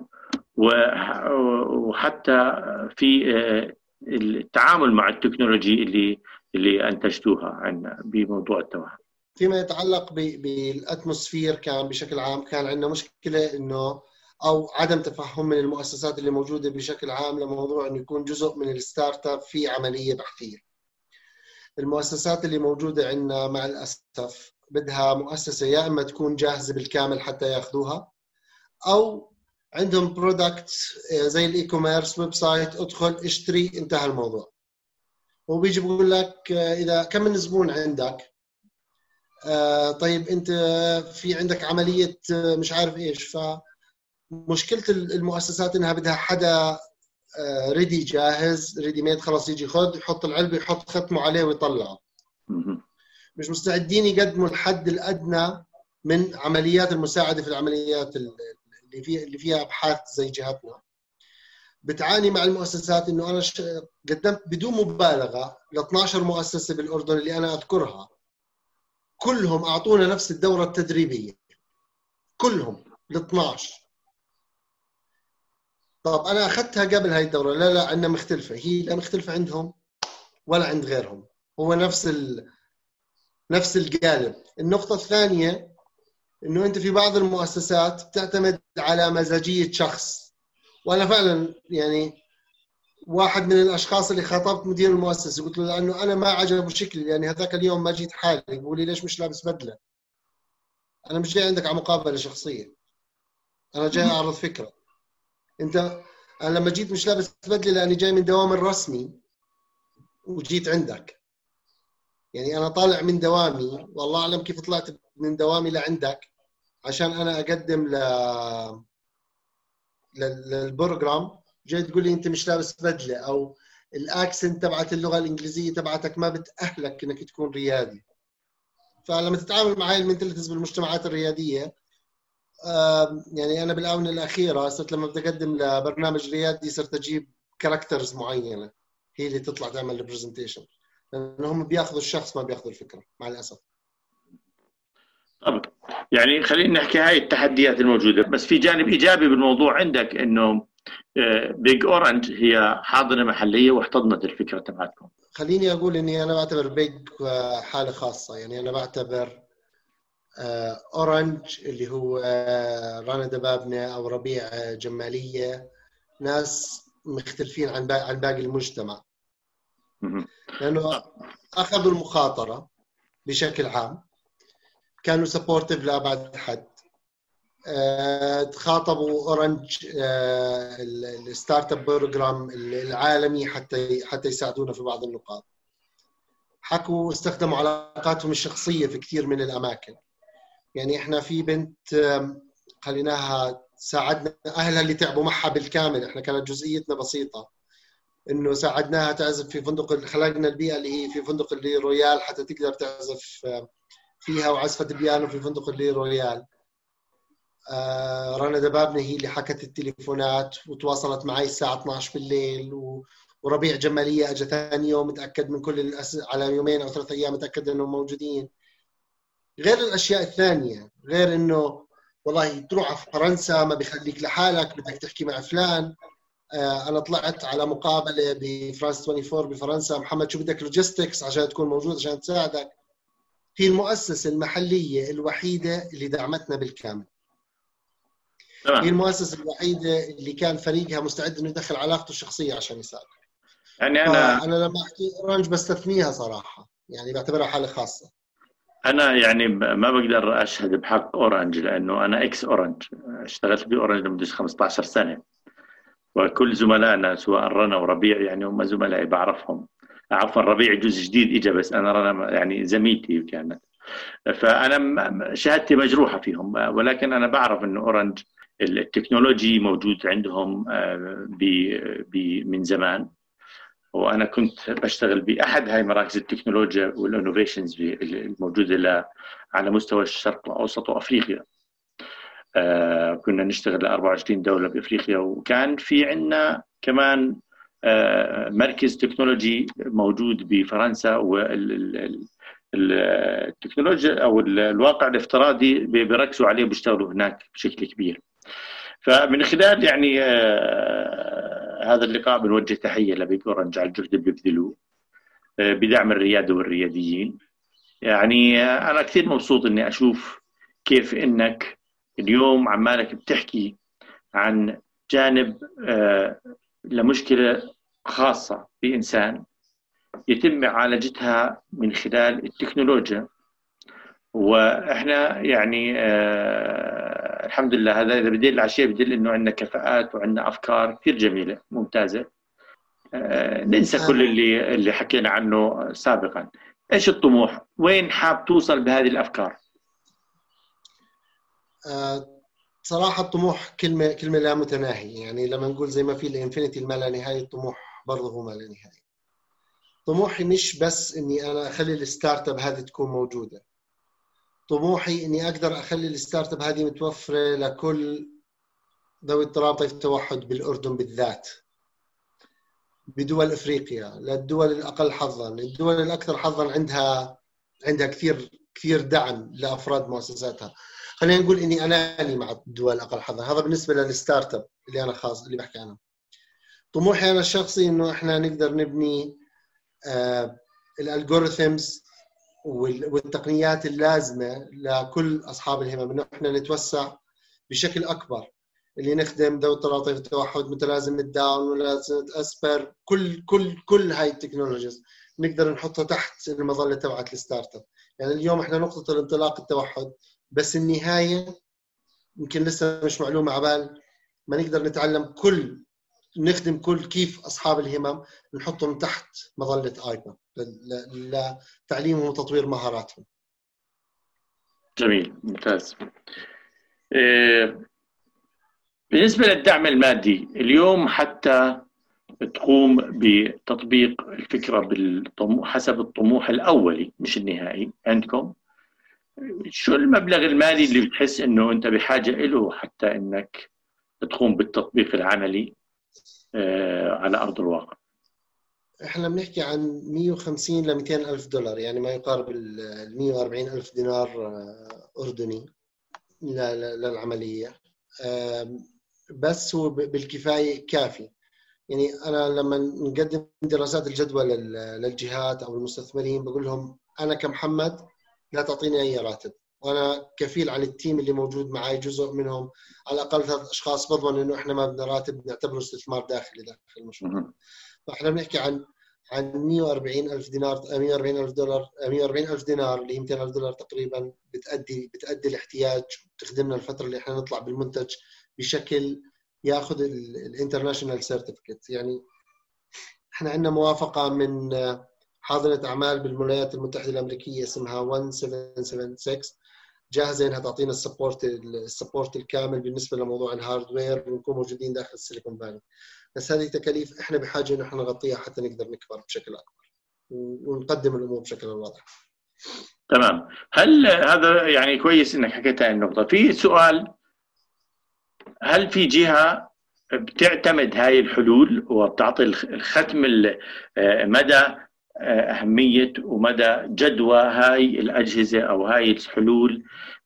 وحتى في التعامل مع التكنولوجي اللي أنتجتوها عندنا بموضوع التوعية؟ فيما يتعلق بالأتموسفير كان بشكل عام كان عندنا مشكلة إنه أو عدم تفهم من المؤسسات اللي موجودة بشكل عام لموضوع إنه يكون جزء من الستارت اب في عملية بحثية. المؤسسات اللي موجودة عندنا مع الأسف بدها مؤسسة يا إما تكون جاهزة بالكامل حتى ياخذوها، أو عندهم برودكت زي الإي كوميرس، ويب سايت، ادخل اشتري انتهى الموضوع. هو بيجي بقول لك إذا كم من زبون عندك، طيب أنت في عندك عملية مش عارف إيش. فمشكلة المؤسسات إنها بدها حدا ريدي جاهز، ريدي ميد، خلاص يجي خد يحط العلبة يحط ختمه عليه ويطلعه. مش مستعدين يقدموا الحد الأدنى من عمليات المساعدة في العمليات اللي فيها أبحاث زي جهتنا. بتعاني مع المؤسسات إنه أنا قدمت بدون مبالغة ل 12 مؤسسة بالأردن اللي أنا أذكرها، كلهم أعطونا نفس الدورة التدريبية، كلهم ال 12. طب أنا أخذتها قبل هاي الدورة، لا عندنا مختلفة. هي لا مختلفة عندهم ولا عند غيرهم، هو نفس القالب. النقطة الثانية إنه أنت في بعض المؤسسات بتعتمد على مزاجية شخص. وأنا فعلا يعني واحد من الأشخاص اللي خاطبت مدير المؤسسة قلت له لأنه أنا ما عجبه شكلي، يعني هذاك اليوم ما جيت حالي، يقول لي ليش مش لابس بدلة؟ أنا مش جاي عندك على مقابلة شخصية، أنا جاي أعرض فكرة. أنا لما جيت مش لابس بدلة لأني جاي من دوام الرسمي وجيت عندك. يعني أنا طالع من دوامي، والله أعلم كيف طلعت من دوامي لعندك عشان أنا أقدم للبروجرام جاي تقول لي انت مش لابس بدله، او الاكسنت تبعت اللغه الانجليزيه تبعتك ما بتاهلك انك تكون ريادي. فلما تتعامل مع هاي المنتاليتيز بالمجتمعات الرياديه، يعني انا بالاونه الاخيره صرت لما بدي اقدم لبرنامج ريادي صرت اجيب كاركترز معينه هي اللي تطلع تعمل البرزنتيشن، لانهم بياخذوا الشخص ما بياخذوا الفكره مع الاسف. طبعا يعني خلينا نحكي هاي التحديات الموجوده، بس في جانب ايجابي بالموضوع عندك انه بيج اورنج هي حاضنه محليه واحتضنت الفكره تبعتكم. خليني اقول اني انا بعتبر بيج حاله خاصه، يعني انا بعتبر اورنج اللي هو رنا دبابنه او ربيع جماليه ناس مختلفين عن باقي المجتمع، لانه اخذوا المخاطره بشكل عام، كانوا سبورتيف لأبعد حد، تخاطبوا اورنج الستارت اب بروجرام العالمي حتى يساعدونا في بعض النقاط، حكوا استخدموا علاقاتهم الشخصيه في كثير من الاماكن. يعني احنا في بنت خليناها ساعدنا اهلها اللي تعبوا معها بالكامل، احنا كانت جزئيتنا بسيطه انه ساعدناها تعزف في فندق، خلقنا البيئه اللي هي في فندق اللي رويال حتى تقدر تعزف فيها، وعزفت بيانو في فندق اللي رويال. رنا دبابنه هي اللي حكت التليفونات وتواصلت معي الساعه 12 بالليل، وربيع جماليه اجى ثاني يوم متاكد من كل على يومين او 3 ايام متاكد انهم موجودين. غير الاشياء الثانيه، غير انه والله تروح على فرنسا ما بيخليك لحالك بدك تحكي مع فلان. انا طلعت على مقابله بفرانس 24 بفرنسا، محمد شو بدك لوجيستكس عشان تكون موجود عشان تساعدك. هي المؤسسه المحليه الوحيده اللي دعمتنا بالكامل. هي المؤسسه الوحيده اللي كان فريقها مستعد انه يدخل علاقته الشخصيه عشان يساعدك. يعني انا لما احكي اورنج بستثنيها صراحه، يعني بعتبرها حاله خاصه. أنا يعني ما بقدر أشهد بحق أورنج لأنه أنا إكس أورنج، اشتغلت بأورنج لمدة 15 سنة، وكل زملائنا سواء رنا وربيع يعني هم زملائي بعرفهم. عفوا ربيع جزء جديد إجا، بس أنا رنا يعني زميلتي كانت، فأنا شهادتي مجروحة فيهم، ولكن أنا بعرف إنه أورنج التكنولوجي موجود عندهم من زمان، وانا كنت بشتغل باحد هاي مراكز التكنولوجيا والانوفيشنز الموجوده على مستوى الشرق الاوسط وافريقيا. كنا نشتغل ل 24 دوله بافريقيا، وكان في عندنا كمان مركز تكنولوجي موجود بفرنسا، والتكنولوجيا او الواقع الافتراضي بيركزوا عليه وبيشتغلوا هناك بشكل كبير. فمن خلال يعني هذا اللقاء بنوجه تحية لبيج أورنج على الجهد اللي بيبذلوه بدعم الريادة والرياديين. يعني أنا كثير مبسوط إني أشوف كيف إنك اليوم عمالك بتحكي عن جانب لمشكلة خاصة بإنسان يتم معالجتها من خلال التكنولوجيا. واحنا يعني الحمد لله، هذا اذا بدل على شيء بدل انه عندنا كفاءات وعندنا افكار كثير جميله ممتازه. ننسى كل اللي حكينا عنه سابقا. ايش الطموح؟ وين حاب توصل بهذه الافكار؟ صراحه الطموح كلمه لا متناهي، يعني لما نقول زي ما في الانفينيتي الما لا نهايه، الطموح برضه هو ما لا نهايه. طموحي مش بس اني انا اخلي الستارت اب هذه تكون موجوده، طموحي اني اقدر اخلي الستارت اب هذه متوفره لكل ذوي اضطراب طيف التوحد بالاردن بالذات، بدول افريقيا، للدول الاقل حظا، الدول الاكثر حظا عندها كثير دعم لافراد مؤسساتها. خلينا نقول اني اناني مع الدول الاقل حظا، هذا بالنسبه للستارت اب اللي انا خاص اللي بحكي عنه. طموحي انا الشخصي انه احنا نقدر نبني الالجوريثمز والتقنيات اللازمه لكل اصحاب الهمم، انه احنا نتوسع بشكل اكبر، اللي نخدم ذوي اضطراب طيف التوحد، متلازمه داون، متلازمه اسبر، كل هاي التكنولوجيز نقدر نحطها تحت المظله تبعت الستارت اب. يعني اليوم احنا نقطه الانطلاق التوحد، بس النهايه يمكن لسه مش معلومه عبال ما نقدر نتعلم نخدم كيف اصحاب الهمم نحطهم تحت مظله ايبا لتعليمهم وتطوير مهاراتهم. جميل، ممتاز. بالنسبة للدعم المادي اليوم، حتى تقوم بتطبيق الفكرة حسب الطموح الأولي مش النهائي عندكم، شو المبلغ المالي اللي بتحس إنه أنت بحاجة إله حتى إنك تقوم بالتطبيق العملي على أرض الواقع؟ احنا بنحكي عن 150 ل 200 ألف دولار، يعني ما يقارب ال 140 ألف دينار أردني للعملية. بس هو بالكفاية كافي. يعني أنا لما نقدم دراسات الجدوى للجهات أو المستثمرين بقول لهم أنا كمحمد لا تعطيني أي راتب، وأنا كفيل على التيم اللي موجود معي، جزء منهم على الأقل 3 أشخاص، بضمن إنه إحنا ما بدنا راتب، نعتبره استثمار داخلي داخل المشروع. فإحنا بنحكي عن 140 ألف دينار، 140 ألف دولار، 140 ألف دينار اللي هي 200 ألف دولار تقريبا، بتأدي الاحتياج وتخدمنا الفترة اللي إحنا نطلع بالمنتج بشكل ياخذ الانترناشونال سيرتيفيكت. يعني احنا عندنا موافقه من حاضنه اعمال بالولايات المتحده الامريكيه اسمها 1776، جاهزه انها تعطينا السبورت الكامل بالنسبه لموضوع الهاردوير، ونكون موجودين داخل السيليكون فالي. بس هذه تكاليف احنا بحاجه انه احنا نغطيها حتى نقدر نكبر بشكل اكبر ونقدم الامور بشكل واضح. تمام. هل هذا يعني كويس انك حكيت هاي النقطه؟ في سؤال، هل في جهه بتعتمد هاي الحلول وبتعطي الختم مدى أهمية ومدى جدوى هاي الأجهزة أو هاي الحلول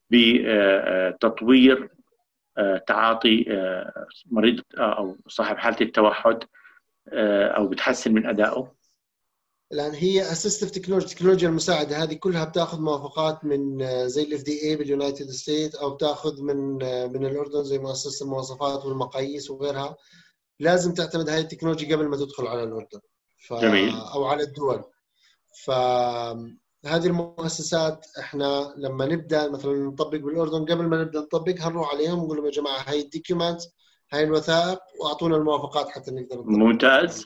بتطوير تعاطي مريض أو صاحب حالة التوحد، أو بتحسن من أدائه؟ الآن هي أسيستيف تكنولوجيا المساعدة هذه كلها بتاخذ موافقات من زي ال FDA باليونايتد ستيت، أو بتاخذ من الأردن زي مؤسسة المواصفات والمقاييس وغيرها. لازم تعتمد هذه التكنولوجيا قبل ما تدخل على الأردن جميل. أو على الدول. فهذه المؤسسات احنا لما نبدأ مثلا نطبق بالأردن، قبل ما نبدأ نطبق هنروح عليهم ونقول لهم يا جماعة هاي الدوكيومنت، هاي الوثائق، وأعطونا الموافقات حتى نقدر نطبق. ممتاز.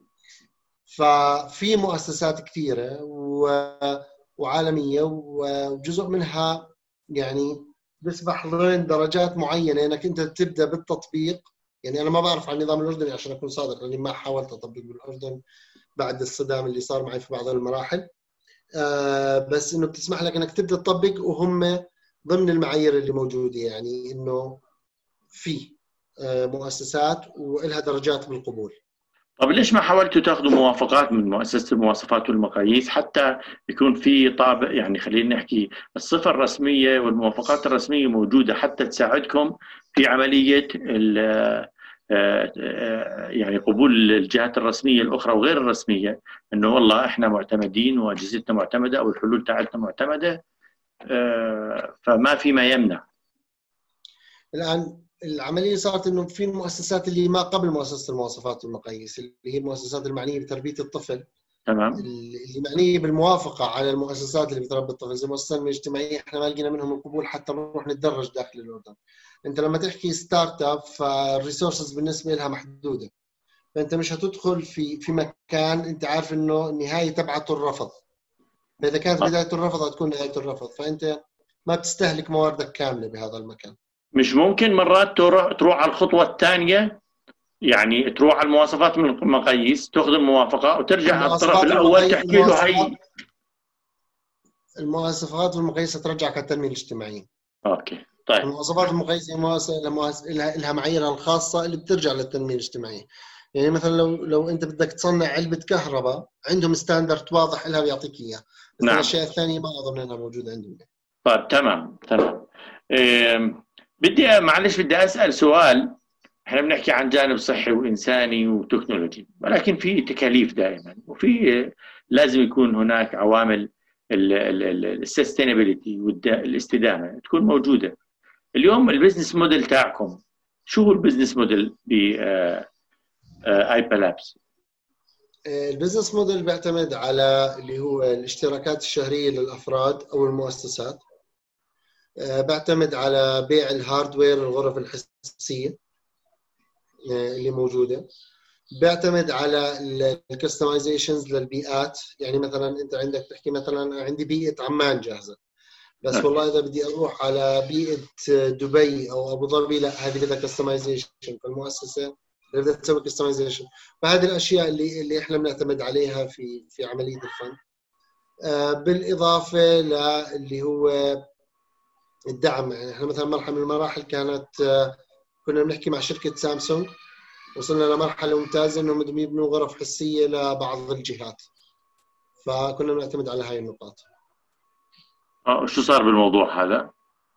ففي مؤسسات كثيرة وعالمية، وجزء منها يعني بيسبح ضمن درجات معينة انك انت تبدا بالتطبيق. يعني انا ما بعرف عن النظام الاردني عشان اكون صادق، لاني ما حاولت اطبق بالاردن بعد الصدام اللي صار معي في بعض المراحل. بس انه بتسمح لك انك تبدا تطبق، وهم ضمن المعايير اللي موجوده، يعني انه في مؤسسات ولها درجات بالقبول. طب ليش ما حاولتوا تاخذوا موافقات من مؤسسة المواصفات والمقاييس حتى يكون في طابع، يعني خلينا نحكي الصفة الرسمية والموافقات الرسمية موجودة حتى تساعدكم في عملية يعني قبول الجهات الرسمية الأخرى وغير الرسمية، إنه والله إحنا معتمدين وأجهزتنا معتمدة أو الحلول تاعتنا معتمدة، فما في ما يمنع. الآن العملية صارت إنه في المؤسسات اللي ما قبل مؤسسة المواصفات والمقاييس، اللي هي المؤسسات المعنية بتربية الطفل، تمام. اللي معنية بالموافقة على المؤسسات اللي بتربي الطفل زي مؤسسة الاجتماعية، احنا ما لقينا منهم القبول حتى نروح نتدرج داخل الأردن. أنت لما تحكي ستارت اب فالريسورسز بالنسبة لها محدودة، فأنت مش هتدخل في مكان أنت عارف إنه النهاية تبعته الرفض. فإذا كانت بداية الرفض هتكون نهاية الرفض، فأنت ما بتستهلك مواردك كاملة بهذا المكان. مش ممكن مرات تروح على الخطوة الثانية، يعني تروح على المواصفات من المقاييس تاخذ الموافقة وترجع على الطرف الأول تحكي له هي المواصفات والمقاييس ترجعك على التنمية الاجتماعية. اوكي طيب. المواصفات والمقاييس لها معاييرها الخاصة اللي بترجع للتنمية الاجتماعية. يعني مثلا لو انت بدك تصنع علبة كهرباء، عندهم ستاندرد واضح لها بيعطيك اياه، بس نعم. الاشياء الثانية ما اظن انها موجودة عندهم. طيب تمام. بدي أسأل سؤال. احنا بنحكي عن جانب صحي وإنساني وتكنولوجي، ولكن في تكاليف دائما، وفي لازم يكون هناك عوامل السستينابيليتي والاستدامة تكون موجودة. اليوم البزنس موديل تاعكم شو هو البزنس موديل ب ايبا لابس؟ البزنس موديل بيعتمد على اللي هو الاشتراكات الشهرية للأفراد أو المؤسسات، بيعتمد على بيع الهاردوير الغرف الحسية اللي موجودة، بيعتمد على الكستمايزيشنز للبيئات. يعني مثلا انت عندك تحكي مثلا عندي بيئة عمان جاهزة، بس والله اذا بدي اروح على بيئه دبي او ابو ظبي، لا هذه بدها كستمايزيشن في المؤسسه، بدها تسوي كستمايزيشن. فهذه الاشياء اللي احنا بنعتمد عليها في عمليه الفن. بالاضافه للي هو الدعم. يعني احنا مثلا مرحله من المراحل كانت كنا بنحكي مع شركه سامسونج، وصلنا لمرحله ممتازه انهم بدهم يبنوا غرف حسيه لبعض الجهات، فكنا بنعتمد على هاي النقاط. شو صار بالموضوع هذا؟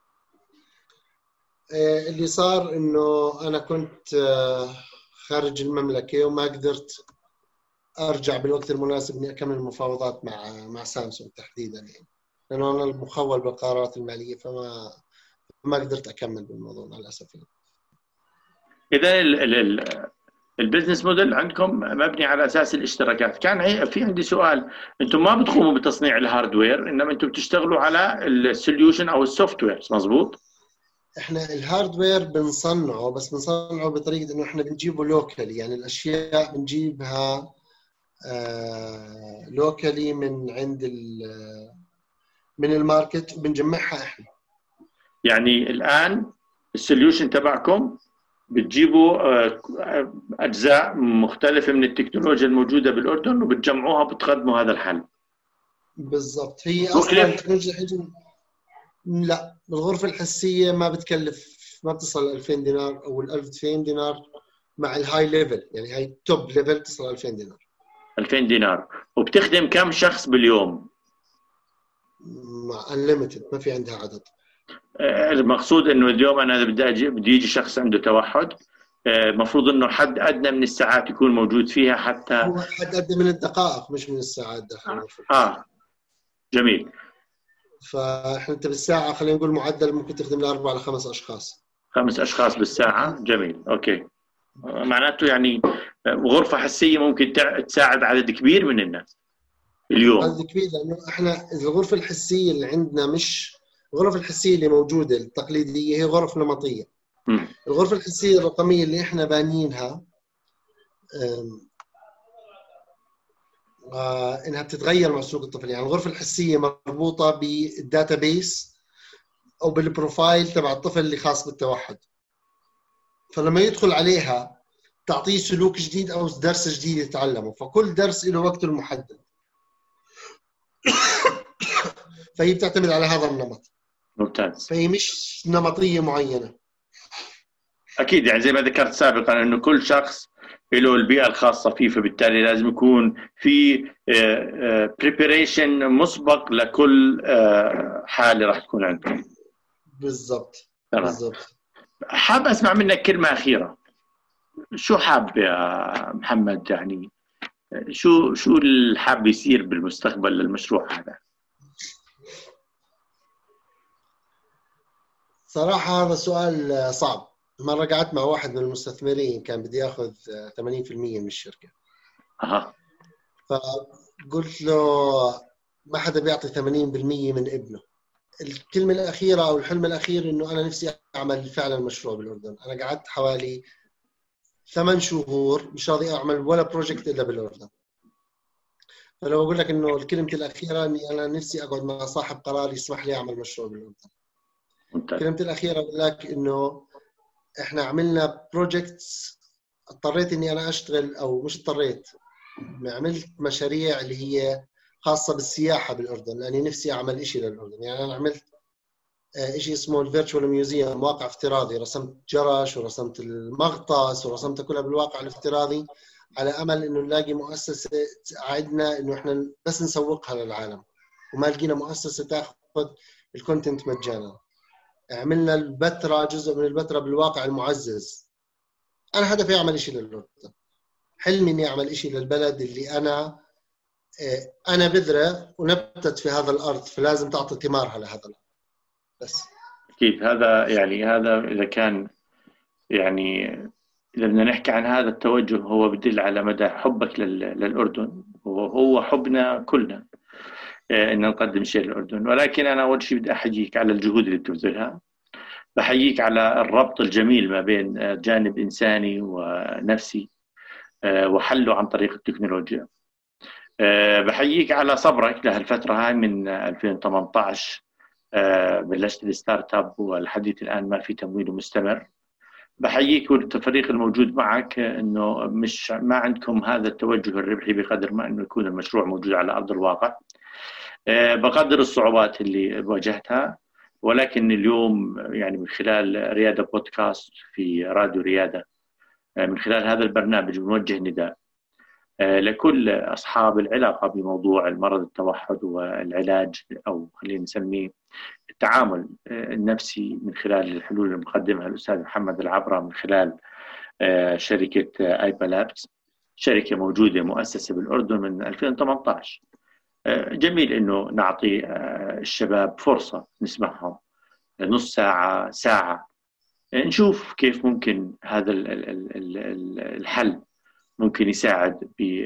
اللي صار انه انا كنت خارج المملكه وما قدرت ارجع بالوقت المناسب اني اكمل المفاوضات مع سامسونج تحديدا، يعني لانه انا المخول بالقرارات الماليه، فما قدرت اكمل بالموضوع مع الاسف. اذا البزنس موديل عندكم مبني على اساس الاشتراكات. كان في عندي سؤال، انتم ما بتقوموا بتصنيع الهاردوير، انما انتم بتشتغلوا على السوليوشن او السوفت وير، مزبوط؟ احنا الهاردوير بنصنعه، بس بنصنعه بطريقه انه احنا بنجيبه لوكالي، يعني الاشياء بنجيبها لوكالي من الماركت وبنجمعها احنا. يعني الان السوليوشن تبعكم بتجيبوا اجزاء مختلفه من التكنولوجيا الموجوده بالاردن وبتجمعوها وبتقدموا هذا الحل. بالضبط. هي اصلا التكنولوجيا لا، الغرفه الحسيه ما بتكلف، ما بتصل 2000 دينار او 1200 دينار مع الهاي ليفل، يعني هاي توب ليفل تصل 2000 دينار. 2000 دينار. وبتخدم كم شخص باليوم؟ مع انليمتد، ما في عندها عدد. المقصود انه اليوم انا بدي يجي شخص عنده توحد، المفروض انه حد ادنى من الساعات يكون موجود فيها حتى. هو حد ادنى من الدقائق مش من الساعات داخل الغرفه. جميل. فاحنا انت بالساعه خلينا نقول معدل ممكن تخدم ل4 ل 5 اشخاص. 5 اشخاص بالساعه، جميل. اوكي، معناته يعني غرفه حسيه ممكن تساعد عدد كبير من الناس اليوم. عدد كبير، لانه احنا الغرفه الحسيه اللي عندنا مش الغرف الحسيه اللي موجوده التقليديه، هي غرف نمطيه. الغرفه الحسيه الرقميه اللي احنا بانيينها انها بتتغير مع سلوك الطفل. يعني الغرفه الحسيه مربوطه بالداتابيس او بالبروفايل تبع الطفل اللي خاص بالتوحد، فلما يدخل عليها تعطيه سلوك جديد او درس جديد يتعلمه، فكل درس له وقته المحدد. فهي بتعتمد على هذا النمط. ممتاز. فهي مش نمطيه معينه. اكيد، يعني زي ما ذكرت سابقا انه كل شخص له البيئه الخاصه فيه، فبالتالي لازم يكون في بريبريشن مسبق لكل حاله راح تكون عندكم. بالضبط. بالضبط. حاب اسمع منك كلمه اخيره. شو حاب يا محمد، يعني شو اللي حاب يصير بالمستقبل للمشروع هذا؟ صراحه هذا سؤال صعب. مرة قعدت مع واحد من المستثمرين كان بدي ياخذ 80% من الشركة. فقلت له ما حدا بيعطي 80% من ابنه. الكلمة الأخيرة أو الحلم الأخير إنه أنا نفسي أعمل فعلا مشروع بالأردن. أنا قعدت حوالي 8 شهور مش راضي أعمل ولا بروجكت إلا بالأردن. فلو أقول لك إنه الكلمة الأخيرة إني أنا نفسي أقعد مع صاحب قرار يسمح لي أعمل مشروع بالأردن. الكلمة الأخيرة أقول لك إنه احنا عملنا بروجكتس، اضطريت اني انا اشتغل، او مش اضطريت، عملت مشاريع اللي هي خاصة بالسياحة بالاردن، لاني نفسي اعمل اشي للاردن. يعني انا عملت اشي اسمه الفيرتشوال ميوزيوم، واقع افتراضي، رسمت جرش ورسمت المغطس ورسمتها كلها بالواقع الافتراضي، على امل انه نلاقي مؤسسة تساعدنا انه احنا بس نسوقها للعالم، وما لقينا مؤسسة تاخذ الكونتنت مجانا. عملنا البتراء، جزء من البتراء بالواقع المعزز. أنا هدفي أعمل إشي للأردن، حلمي إني أعمل إشي للبلد اللي أنا بذرة ونبتت في هذا الأرض، فلازم تعطي ثمارها لهذا الأرض. بس أكيد هذا إذا كان يعني إذا بدنا نحكي عن هذا التوجه، هو بدل على مدى حبك للأردن، وهو حبنا كلنا إن نقدم شيء للأردن. ولكن أنا أول شيء بدي أحييك على الجهود اللي بتبذلها، بحييك على الربط الجميل ما بين جانب إنساني ونفسي وحله عن طريق التكنولوجيا. بحييك على صبرك لهالفترة هاي من 2018 بلشت الستارت اب والحديث الآن ما في تمويل مستمر. بحييك والفريق الموجود معك انه ما عندكم هذا التوجه الربحي بقدر ما انه يكون المشروع موجود على ارض الواقع. بقدر الصعوبات اللي واجهتها، ولكن اليوم يعني من خلال ريادة بودكاست في راديو ريادة، من خلال هذا البرنامج بنوجه نداء لكل أصحاب العلاقة بموضوع المرض التوحد والعلاج، أو خلينا نسميه التعامل النفسي، من خلال الحلول اللي مقدمها الأستاذ محمد العبرة من خلال شركة آيبا لابس، شركة موجودة مؤسسة بالأردن من 2018. جميل إنه نعطي الشباب فرصة نسمعهم نص ساعة ساعة، نشوف كيف ممكن هذا الحل ممكن يساعد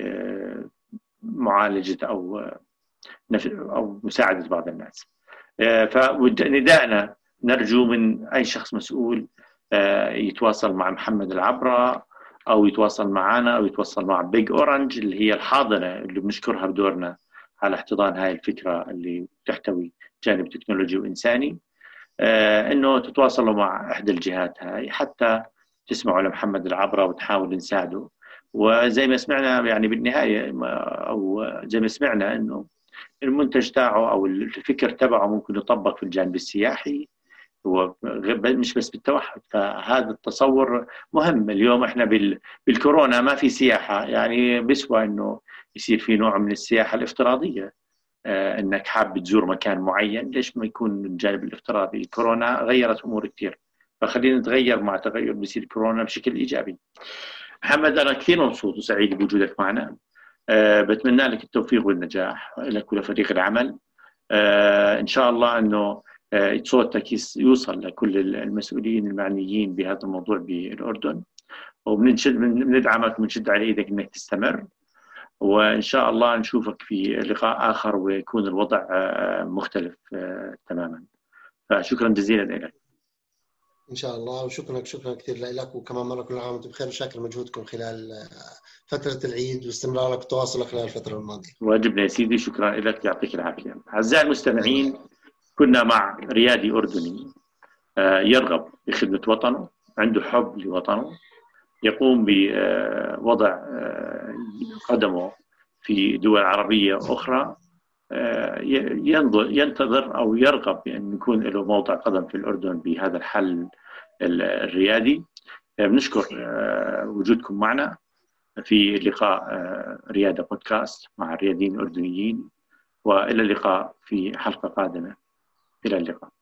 بمعالجة أو مساعدة بعض الناس. فندائنا نرجو من أي شخص مسؤول يتواصل مع محمد العبرة، أو يتواصل معنا، أو يتواصل مع بيج أورنج اللي هي الحاضنة اللي بنشكرها بدورنا على احتضان هاي الفكرة اللي تحتوي جانب تكنولوجي وإنساني، إنه تتواصلوا مع إحدى الجهات هاي حتى تسمعوا لمحمد العبرة وتحاول نساعده. وزي ما سمعنا يعني بالنهاية، أو زي ما سمعنا إنه المنتج تاعه أو الفكر تبعه ممكن يطبق في الجانب السياحي، مش بس بالتوحد. فهذا التصور مهم. اليوم احنا بالكورونا ما في سياحة، يعني بسوى انه يصير في نوع من السياحة الافتراضية، انك حاب تزور مكان معين، ليش ما يكون الجانب الافتراضي؟ الكورونا غيرت امور كثير، فخلينا نتغير مع تغير بيصير كورونا بشكل ايجابي. محمد، انا كثير مبسوط وسعيد بوجودك معنا. بتمنى لك التوفيق والنجاح لك ولفريق العمل. ان شاء الله انه صوتك يوصل لكل المسؤولين المعنيين بهذا الموضوع بالأردن، وبندعمك ونشد على إيدك أنك تستمر، وإن شاء الله نشوفك في لقاء آخر ويكون الوضع مختلف تماما. فشكرا جزيلا لك. إن شاء الله، وشكرا كثير لك، وكمان مرة كل عام وأنتم بخير، وشاكر مجهودكم خلال فترة العيد واستمرارك وتواصلك خلال الفترة الماضية. واجبنا يا سيدي، شكرا لك، يعطيك العافية. أعزائي المستمعين، كنا مع ريادي أردني يرغب بخدمة وطنه، عنده حب لوطنه، يقوم بوضع قدمه في دول عربية أخرى، ينتظر أو يرغب بأن يكون له موضع قدم في الأردن بهذا الحل الريادي. بنشكر وجودكم معنا في لقاء ريادة بودكاست مع الرياديين الأردنيين، وإلى اللقاء في حلقة قادمة. إلى اللقاء.